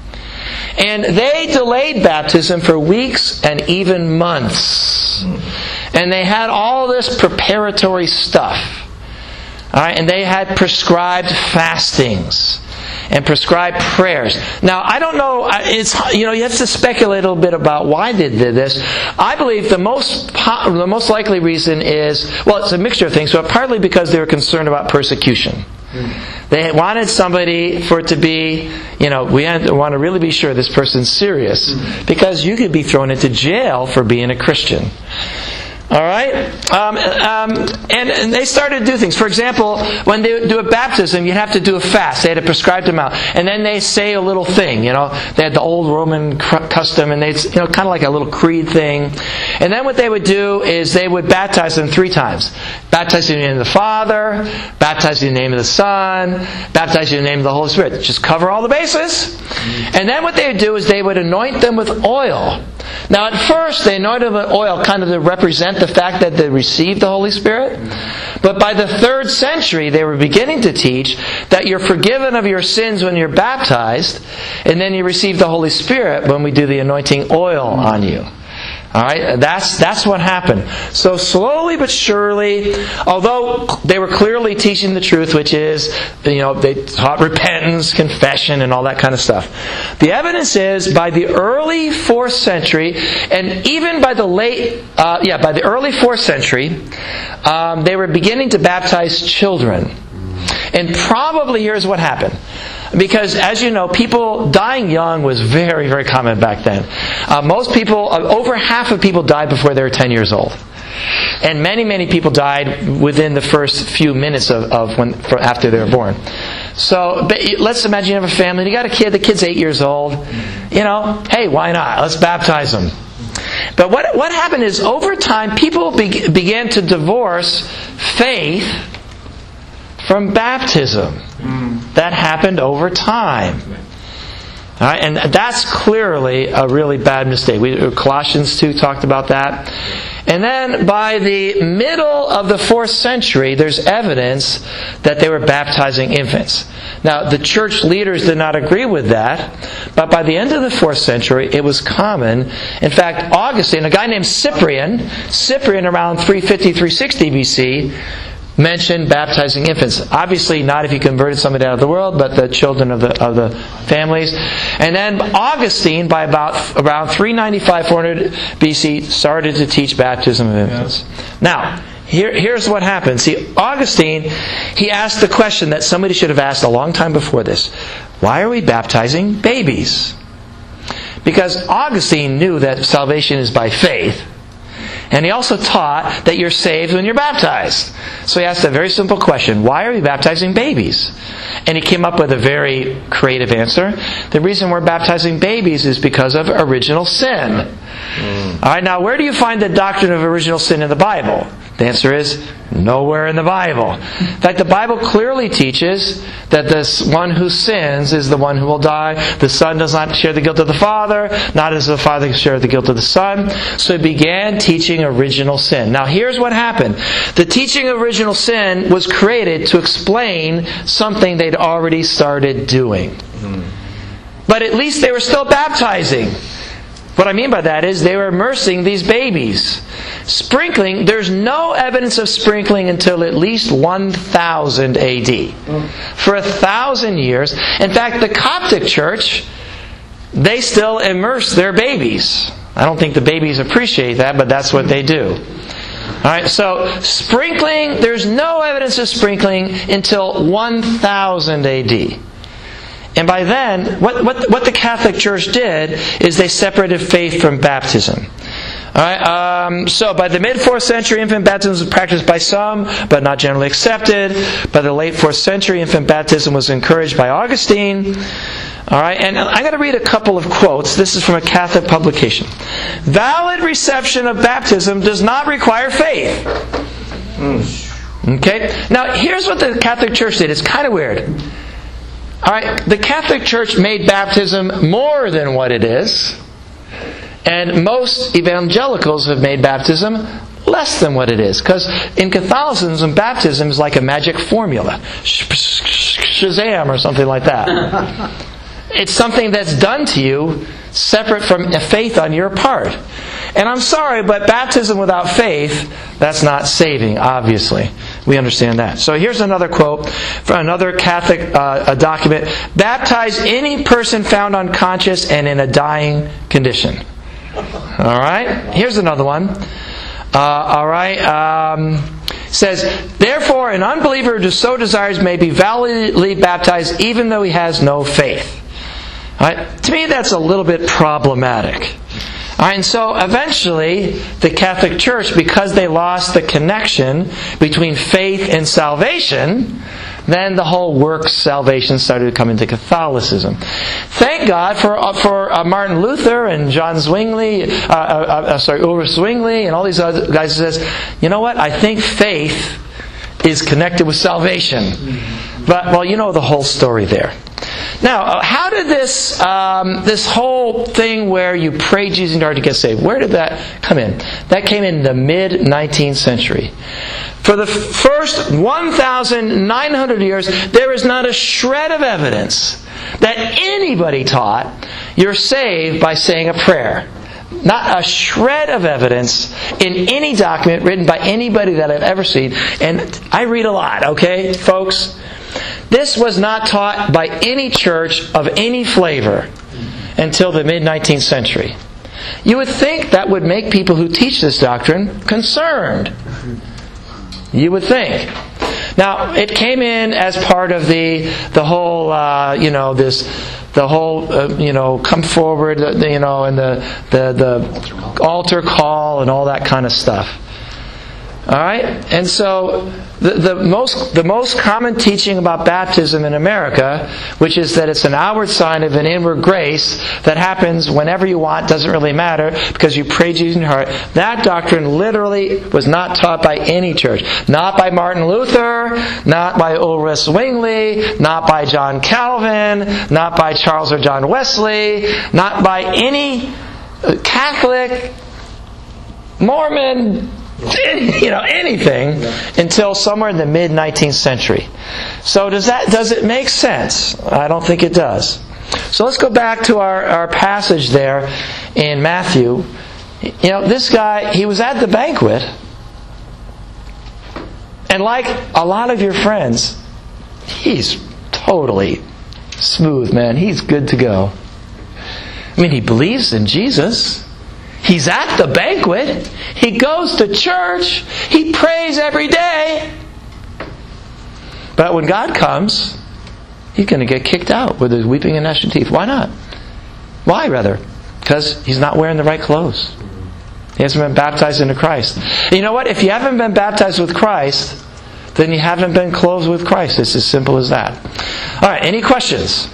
And they delayed baptism for weeks and even months. And they had all this preparatory stuff. All right, and they had prescribed fastings and prescribed prayers. Now, I don't know, it's you know, you have to speculate a little bit about why they did this. I believe the most the most likely reason is, well, it's a mixture of things, but partly because they were concerned about persecution. They wanted somebody for it to be, you know, we want to really be sure this person's serious, because you could be thrown into jail for being a Christian. All right? Um, um, and, and they started to do things. For example, when they do a baptism, you'd have to do a fast. They had a prescribed amount. And then they say a little thing, you know. They had the old Roman custom, and they'd, you know, kind of like a little creed thing. And then what they would do is they would baptize them three times. Baptize in the name of the Father, baptize in the name of the Son, baptize in the name of the Holy Spirit. Just cover all the bases. And then what they would do is they would anoint them with oil. Now, at first, they anointed them with oil kind of to represent the fact that they received the Holy Spirit. But by the third century, they were beginning to teach that you're forgiven of your sins when you're baptized, and then you receive the Holy Spirit when we do the anointing oil on you. All right, that's that's what happened. So slowly but surely, although they were clearly teaching the truth, which is, you know, they taught repentance, confession, and all that kind of stuff. The evidence is by the early fourth century, and even by the late, uh, yeah, by the early fourth century, um, they were beginning to baptize children. And probably here's what happened. Because, as you know, people dying young was very, very common back then. Uh, most people, uh, over half of people died before they were ten years old. And many, many people died within the first few minutes of, of when for, after they were born. So but let's imagine you have a family, and you got a kid, the kid's eight years old. You know, hey, why not? Let's baptize them. But what what happened is, over time, people be, began to divorce faith from baptism. Mm. That happened over time. All right, and that's clearly a really bad mistake. We, Colossians two talked about that. And then by the middle of the fourth century, there's evidence that they were baptizing infants. Now, the church leaders did not agree with that, but by the end of the fourth century, it was common. In fact, Augustine, a guy named Cyprian, Cyprian around three fifty, three sixty B C, mentioned baptizing infants. Obviously not if you converted somebody out of the world, but the children of the of the families. And then Augustine, by about around three ninety-five, four hundred B C, started to teach baptism of infants. Yes. Now, here, here's what happened. See, Augustine, he asked the question that somebody should have asked a long time before this. Why are we baptizing babies? Because Augustine knew that salvation is by faith. And he also taught that you're saved when you're baptized. So he asked a very simple question. Why are we baptizing babies? And he came up with a very creative answer. The reason we're baptizing babies is because of original sin. Mm. All right, now where do you find the doctrine of original sin in the Bible? The answer is nowhere in the Bible. In fact, the Bible clearly teaches that this one who sins is the one who will die. The Son does not share the guilt of the Father, not as the Father share the guilt of the Son. So he began teaching original sin. Now here's what happened. The teaching of original sin was created to explain something they'd already started doing. But at least they were still baptizing. What I mean by that is they were immersing these babies. Sprinkling, there's no evidence of sprinkling until at least one thousand A D. For a thousand years. In fact, the Coptic Church, they still immerse their babies. I don't think the babies appreciate that, but that's what they do. Alright, so sprinkling, there's no evidence of sprinkling until one thousand A D. And by then, what, what, what the Catholic Church did is they separated faith from baptism. All right, um, so by the mid-fourth century, infant baptism was practiced by some, but not generally accepted. By the late fourth century, infant baptism was encouraged by Augustine. All right, and I'm going to read a couple of quotes. This is from a Catholic publication. Valid reception of baptism does not require faith. Mm. Okay, now here's what the Catholic Church did. It's kind of weird. All right, the Catholic Church made baptism more than what it is, and most evangelicals have made baptism less than what it is. Because in Catholicism, baptism is like a magic formula. Shazam or something like that. It's something that's done to you separate from a faith on your part. And I'm sorry, but baptism without faith, that's not saving, obviously. We understand that. So here's another quote from another Catholic uh, a document. Baptize any person found unconscious and in a dying condition. All right? Here's another one. Uh, all right. Um, says, therefore, an unbeliever who so desires may be validly baptized even though he has no faith. All right? To me, that's a little bit problematic. All right, and so eventually, the Catholic Church, because they lost the connection between faith and salvation, then the whole works salvation started to come into Catholicism. Thank God for uh, for uh, Martin Luther and John Zwingli, uh, uh, uh, sorry, Ulrich Zwingli, and all these other guys who says, you know what? I think faith is connected with salvation. But well, you know the whole story there. Now, how did this um, this whole thing where you pray Jesus in order to get saved, where did that come in? That came in the mid-nineteenth century. For the first one thousand nine hundred years, there is not a shred of evidence that anybody taught you're saved by saying a prayer. Not a shred of evidence in any document written by anybody that I've ever seen. And I read a lot, okay, folks? This was not taught by any church of any flavor until the mid-nineteenth century. You would think that would make people who teach this doctrine concerned. You would think. Now, it came in as part of the the whole, uh, you know, this, the whole, uh, you know, come forward, uh, you know, and the, the the altar call and all that kind of stuff. All right, and so the, the most the most common teaching about baptism in America, which is that it's an outward sign of an inward grace that happens whenever you want, doesn't really matter because you pray Jesus in your heart. That doctrine literally was not taught by any church, not by Martin Luther, not by Ulrich Zwingli, not by John Calvin, not by Charles or John Wesley, not by any Catholic, Mormon, you know, anything until somewhere in the mid nineteenth century. So does that does it make sense? I don't think it does. So let's go back to our, our passage there in Matthew. You know, this guy, he was at the banquet, and like a lot of your friends, he's totally smooth, man. He's good to go. I mean, he believes in Jesus. He's at the banquet. He goes to church. He prays every day. But when God comes, he's going to get kicked out with his weeping and gnashing teeth. Why not? Why, rather? Because he's not wearing the right clothes. He hasn't been baptized into Christ. And you know what? If you haven't been baptized with Christ, then you haven't been clothed with Christ. It's as simple as that. All right, any questions?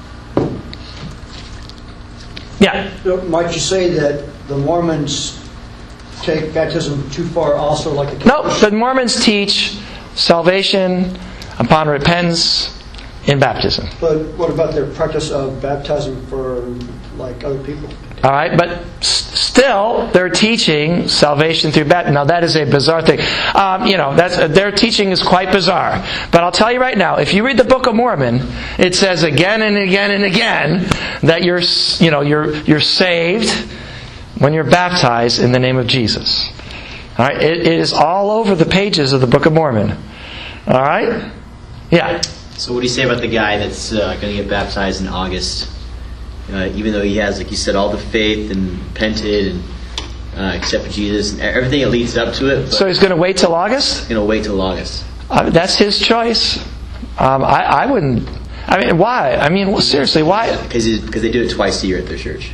Yeah. Might you say that the Mormons take baptism too far also, like the No, the Mormons teach salvation upon repentance in baptism. But what about their practice of baptizing for like other people? All right, but s- still they're teaching salvation through baptism. Now that is a bizarre thing. Um, you know, that's uh, their teaching is quite bizarre. But I'll tell you right now, if you read the Book of Mormon, it says again and again and again that you're, you know, you're you're saved when you're baptized in the name of Jesus. All right, it, it is all over the pages of the Book of Mormon. All right, yeah. So what do you say about the guy that's uh, going to get baptized in August? Uh, even though he has, like you said, all the faith and repented and uh, accepted Jesus and everything that leads up to it. So he's going to wait till August? He's going to wait till August. Uh, that's his choice. Um, I, I wouldn't. I mean, why? I mean, well, seriously, why? Because because they do it twice a year at their church.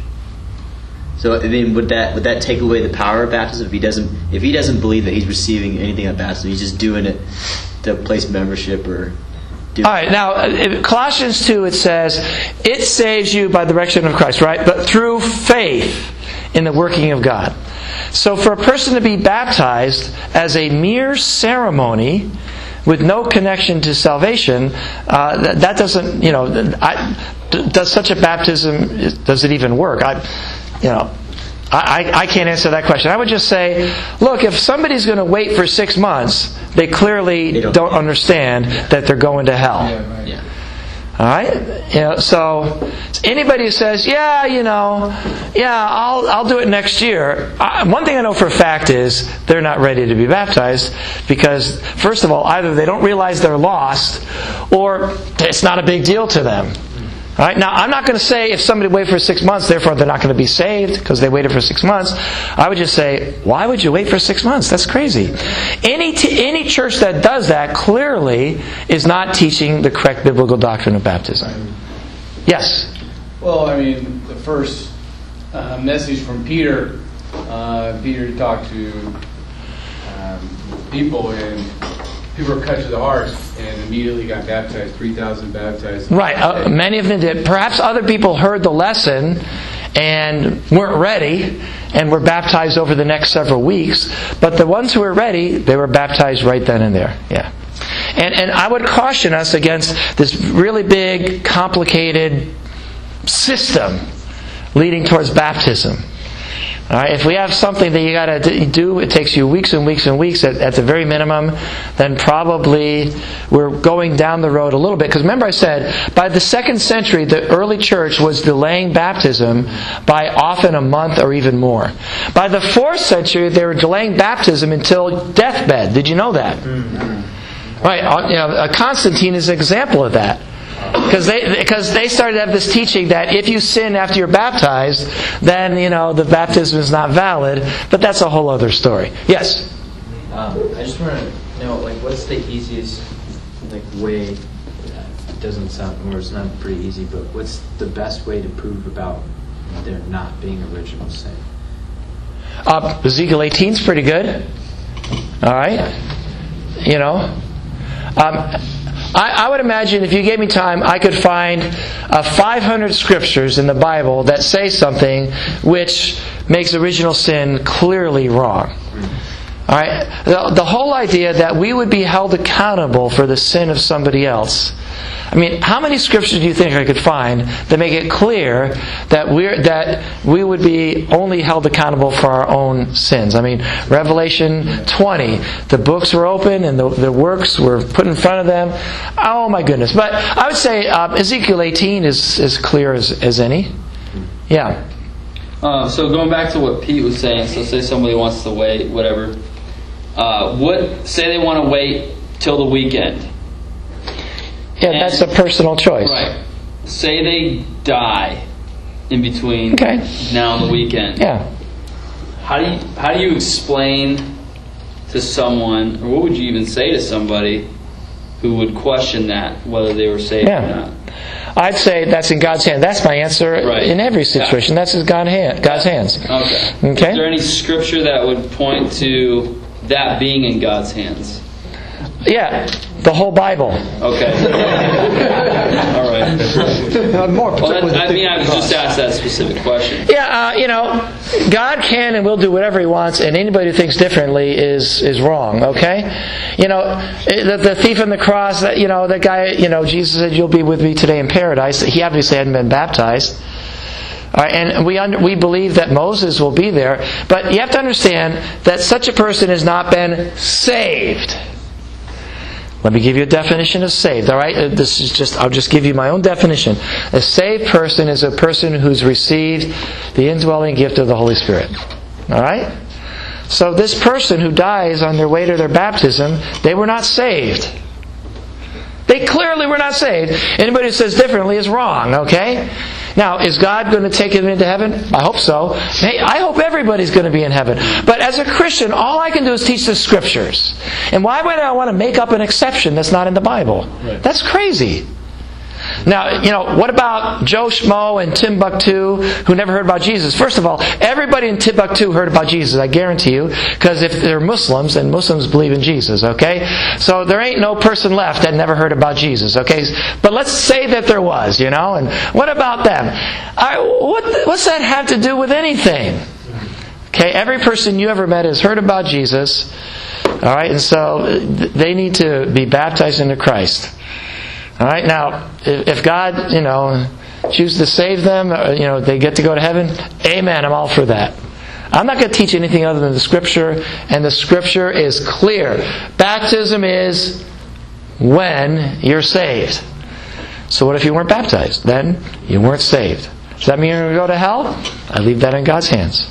So I mean, would that would that take away the power of baptism if he doesn't if he doesn't believe that he's receiving anything at baptism? He's just doing it to place membership or. Do All right, now, in Colossians two, it says, it saves you by the direction of Christ, right? But through faith in the working of God. So for a person to be baptized as a mere ceremony with no connection to salvation, uh, that, that doesn't, you know, I, does such a baptism, does it even work? I, you know, I, I can't answer that question. I would just say, look, if somebody's going to wait for six months, they clearly they don't, don't understand that they're going to hell. Yeah, right. Yeah. All right? You know, so anybody who says, yeah, you know, yeah, I'll I'll do it next year. I, one thing I know for a fact is they're not ready to be baptized because, first of all, either they don't realize they're lost or it's not a big deal to them. All right, now, I'm not going to say if somebody waited for six months, therefore they're not going to be saved because they waited for six months. I would just say, why would you wait for six months? That's crazy. Any t- any church that does that clearly is not teaching the correct biblical doctrine of baptism. Yes? Well, I mean, the first uh, message from Peter, uh, Peter talked to um, people, and people were cut to the heart and immediately got baptized. three thousand baptized. Right. Uh, many of them did. Perhaps other people heard the lesson and weren't ready and were baptized over the next several weeks. But the ones who were ready, they were baptized right then and there. Yeah. And and I would caution us against this really big, complicated system leading towards baptism. All right, if we have something that you got to do, it takes you weeks and weeks and weeks at, at the very minimum, then probably we're going down the road a little bit. Because remember I said, by the second century, the early church was delaying baptism by often a month or even more. By the fourth century, they were delaying baptism until deathbed. Did you know that? Mm-hmm. Right, you know, Constantine is an example of that. Because they, because they started to have this teaching that if you sin after you're baptized, then, you know, the baptism is not valid. But that's a whole other story. Yes? Um, I just want to know, like, what's the easiest, like, way, it doesn't sound, or it's not pretty easy, but what's the best way to prove about there not being original sin? Uh, Ezekiel eighteen is pretty good. All right? You know? Um, I, I would imagine if you gave me time, I could find uh, five hundred scriptures in the Bible that say something which makes original sin clearly wrong. All right? The, the whole idea that we would be held accountable for the sin of somebody else. I mean, how many scriptures do you think I could find that make it clear that we're that we would be only held accountable for our own sins? I mean, Revelation twenty, the books were open and the, the works were put in front of them. Oh my goodness! But I would say uh, Ezekiel eighteen is as clear as, as any. Yeah. Uh, so going back to what Pete was saying, so say somebody wants to wait, whatever. Uh, what say they want to wait till the weekend? Yeah, and that's a personal choice. Right. Say they die in between okay. now and the weekend. Yeah. How do you how do you explain to someone, or what would you even say to somebody who would question that, whether they were saved yeah. or not? I'd say that's in God's hand. That's my answer right. in every situation. Yeah. That's in God's hand, God's hands. Okay. Okay. Is there any scripture that would point to that being in God's hands? Yeah, the whole Bible. Okay. All right. More well, I mean, I was just asked that specific question. Yeah, uh, you know, God can and will do whatever He wants, and anybody who thinks differently is is wrong. Okay, you know, the, the thief on the cross. You know, that guy. You know, Jesus said, "You'll be with me today in paradise." He obviously hadn't been baptized. All right, and we under, we believe that Moses will be there, but you have to understand that such a person has not been saved. Let me give you a definition of saved, all right? This is just, I'll just give you my own definition. A saved person is a person who's received the indwelling gift of the Holy Spirit. All right? So this person who dies on their way to their baptism, they were not saved. They clearly were not saved. Anybody who says differently is wrong, okay? Now, is God going to take him into heaven? I hope so. Hey, I hope everybody's going to be in heaven. But as a Christian, all I can do is teach the Scriptures. And why would I want to make up an exception that's not in the Bible? Right. That's crazy. Now, you know, what about Joe Schmo and Timbuktu who never heard about Jesus? First of all, everybody in Timbuktu heard about Jesus, I guarantee you, because if they're Muslims, then Muslims believe in Jesus, okay? So there ain't no person left that never heard about Jesus, okay? But let's say that there was, you know, and what about them? I, what, what's that have to do with anything? Okay, every person you ever met has heard about Jesus, all right, and so they need to be baptized into Christ. All right, now, if God, you know, chooses to save them, you know, they get to go to heaven, amen, I'm all for that. I'm not going to teach anything other than the Scripture, and the Scripture is clear. Baptism is when you're saved. So what if you weren't baptized? Then you weren't saved. Does that mean you're going to go to hell? I leave that in God's hands.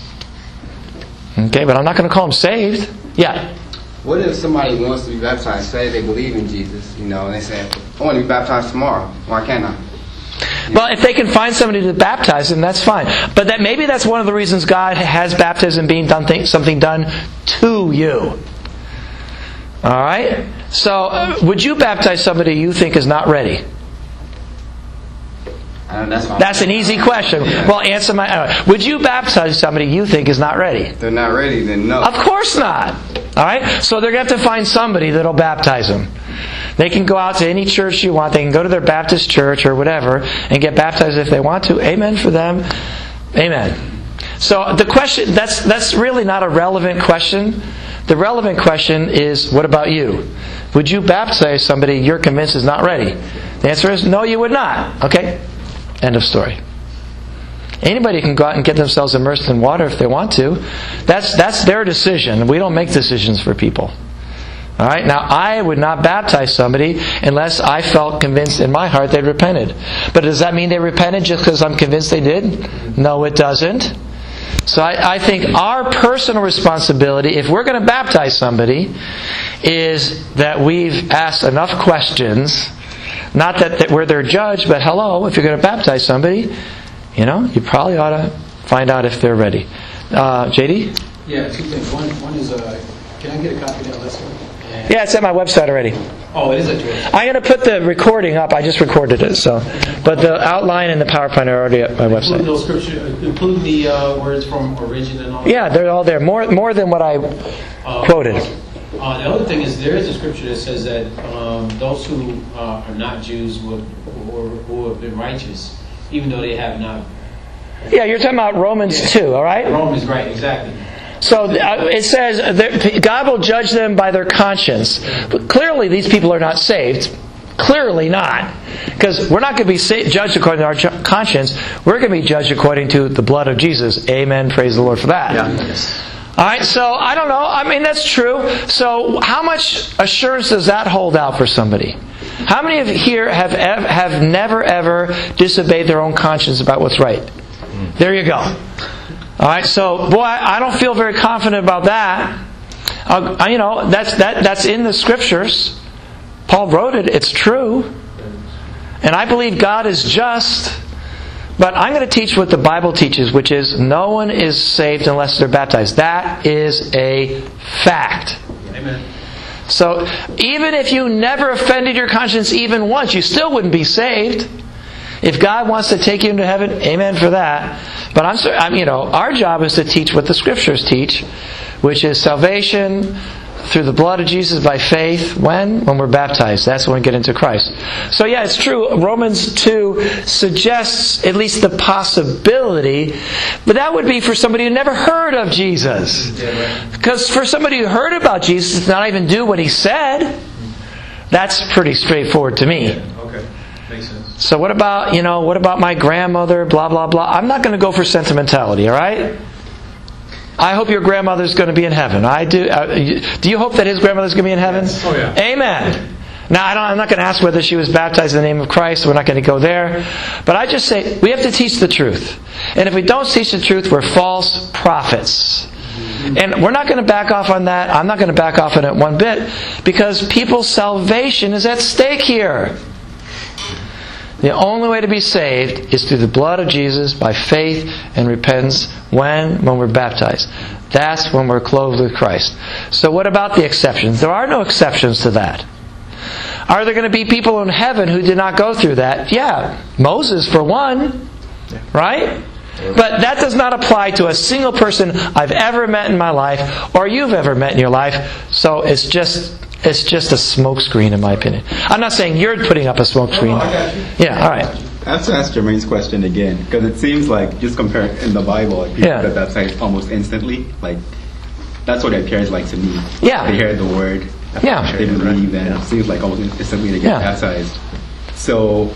Okay, but I'm not going to call them saved. Yeah. What if somebody wants to be baptized, say they believe in Jesus, you know, and they say, I want to be baptized tomorrow. Why can't I? You well, if they can find somebody to baptize them, that's fine. But that maybe that's one of the reasons God has baptism being done, th- something done to you. All right? So, uh, would you baptize somebody you think is not ready? Uh, that's, that's an easy question. Yeah. Well, answer my... Uh, would you baptize somebody you think is not ready? If they're not ready, then no. Of course not. All right? So they're going to have to find somebody that'll baptize them. They can go out to any church you want. They can go to their Baptist church or whatever and get baptized if they want to. Amen for them. Amen. So the question, that's that's really not a relevant question. The relevant question is, what about you? Would you baptize somebody you're convinced is not ready? The answer is, no, you would not. Okay? End of story. Anybody can go out and get themselves immersed in water if they want to. That's that's their decision. We don't make decisions for people. All right? Now, I would not baptize somebody unless I felt convinced in my heart they'd repented. But does that mean they repented just because I'm convinced they did? No, it doesn't. So I, I think our personal responsibility, if we're going to baptize somebody, is that we've asked enough questions. Not that, that we're their judge, but hello, if you're going to baptize somebody, you know, you probably ought to find out if they're ready. Uh, J D? Yeah, two things. One, one is, uh, can I get a copy of that lesson? And Yeah, it's at my website already. oh, it is at your website. I'm going to put the recording up. I just recorded it, so. But the outline and the PowerPoint are already at my Include website. those scripture, include the uh, words from origin and all that? Yeah, they're all there. More more than what I Uh, quoted. awesome. Uh, the other thing is there is a scripture that says that um, those who uh, are not Jews will, or who have been righteous, even though they have not. Yeah, you're talking about Romans Yeah. two, all right? Romans, right? Exactly. So uh, it says that God will judge them by their conscience. But clearly, these people are not saved. Clearly not. Because we're not going to be sa- judged according to our ju- conscience. We're going to be judged according to the blood of Jesus. Amen. Praise the Lord for that. Yeah. All right, so I don't know. I mean, that's true. So how much assurance does that hold out for somebody? How many of you here have ev- have never, ever disobeyed their own conscience about what's right? There you go. All right, so, boy, I don't feel very confident about that. Uh, you know, that's that that's in the Scriptures. Paul wrote it. It's true. And I believe God is just. But I'm going to teach what the Bible teaches, which is no one is saved unless they're baptized. That is a fact. Amen. So even if you never offended your conscience even once, you still wouldn't be saved. If God wants to take you into heaven, amen for that. But I'm, I'm, you know, our job is to teach what the Scriptures teach, which is salvation through the blood of Jesus by faith. When? When we're baptized. That's when we get into Christ. So yeah, it's true. Romans two suggests at least the possibility, but that would be for somebody who never heard of Jesus. Because for somebody who heard about Jesus, not even do what He said, that's pretty straightforward to me. Okay. Makes sense. So what about, you know, what about my grandmother, blah, blah, blah. I'm not going to go for sentimentality, all right? I hope your grandmother's going to be in heaven. I do. Uh, do you hope that his grandmother's going to be in heaven? Yes. Oh, yeah. Amen. Now, I don't, I'm not going to ask whether she was baptized in the name of Christ. We're not going to go there. But I just say, we have to teach the truth. And if we don't teach the truth, we're false prophets. And we're not going to back off on that. I'm not going to back off on it one bit. Because people's salvation is at stake here. The only way to be saved is through the blood of Jesus by faith and repentance. When? When we're baptized. That's when we're clothed with Christ. So what about the exceptions? There are no exceptions to that. Are there going to be people in heaven who did not go through that? Yeah. Moses, for one. Right? But that does not apply to a single person I've ever met in my life or you've ever met in your life. So it's just... It's just a smokescreen, in my opinion. I'm not saying you're putting up a smokescreen. Oh, I got you. Yeah, all right. I have to ask Jermaine's question again, because it seems like, just compare in the Bible, like people Yeah. get baptized almost instantly. Like, that's what it appears like to me. Yeah. They hear the word, Yeah. they believe, and it seems like almost instantly they get Yeah. baptized. So,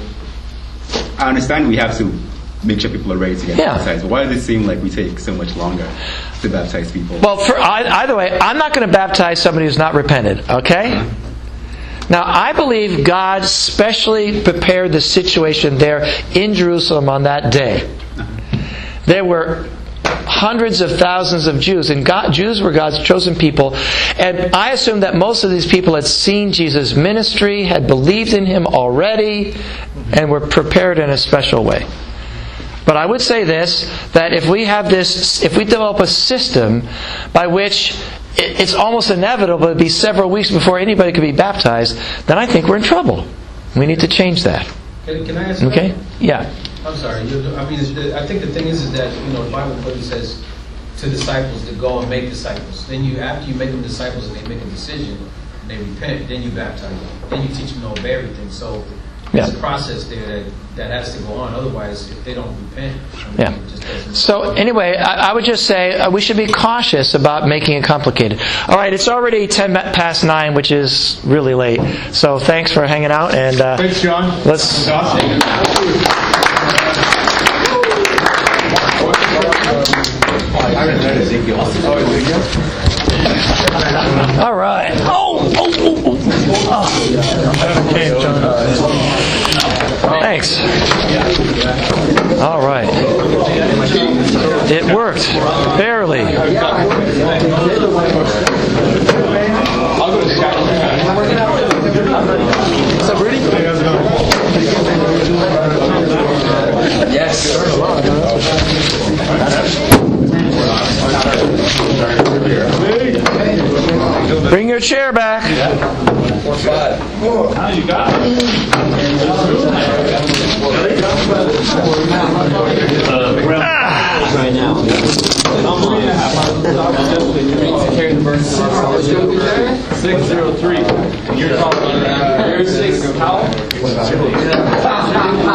I understand we have to make sure people are ready to get Yeah. baptized, but why does it seem like we take so much longer to baptize people? Well, for, either way, I'm not going to baptize somebody who's not repented, okay? Now, I believe God specially prepared the situation there in Jerusalem on that day. There were hundreds of thousands of Jews, and God, Jews were God's chosen people. And I assume that most of these people had seen Jesus' ministry, had believed in Him already, and were prepared in a special way. But I would say this, that if we have this, if we develop a system by which it's almost inevitable it'll be several weeks before anybody could be baptized, then I think we're in trouble. We need to change that. Can, can I ask? Okay? That? Yeah. I'm sorry. You, I mean, it's the, I think the thing is, is that you know the Bible clearly says to disciples to go and make disciples. Then you, after you make them disciples and they make a decision, and they repent, then you baptize them. Then you teach them to obey everything. So there's Yeah. a process there that, that has to go on. Otherwise, if they don't repent, I mean, Yeah. it just doesn't. So anyway, I, I would just say uh, we should be cautious about making it complicated. All right, it's already ten past nine, which is really late. So thanks for hanging out, and uh, Thanks, John. let's. All right. Oh, oh, oh, oh. oh. Okay, John. Thanks. All right. It worked. Barely. What's up, Rudy? Yes. Bring your chair back. Four five. How you got it? Ah. Right now. Carry the burden of our six zero three. You're calling. You're six. How?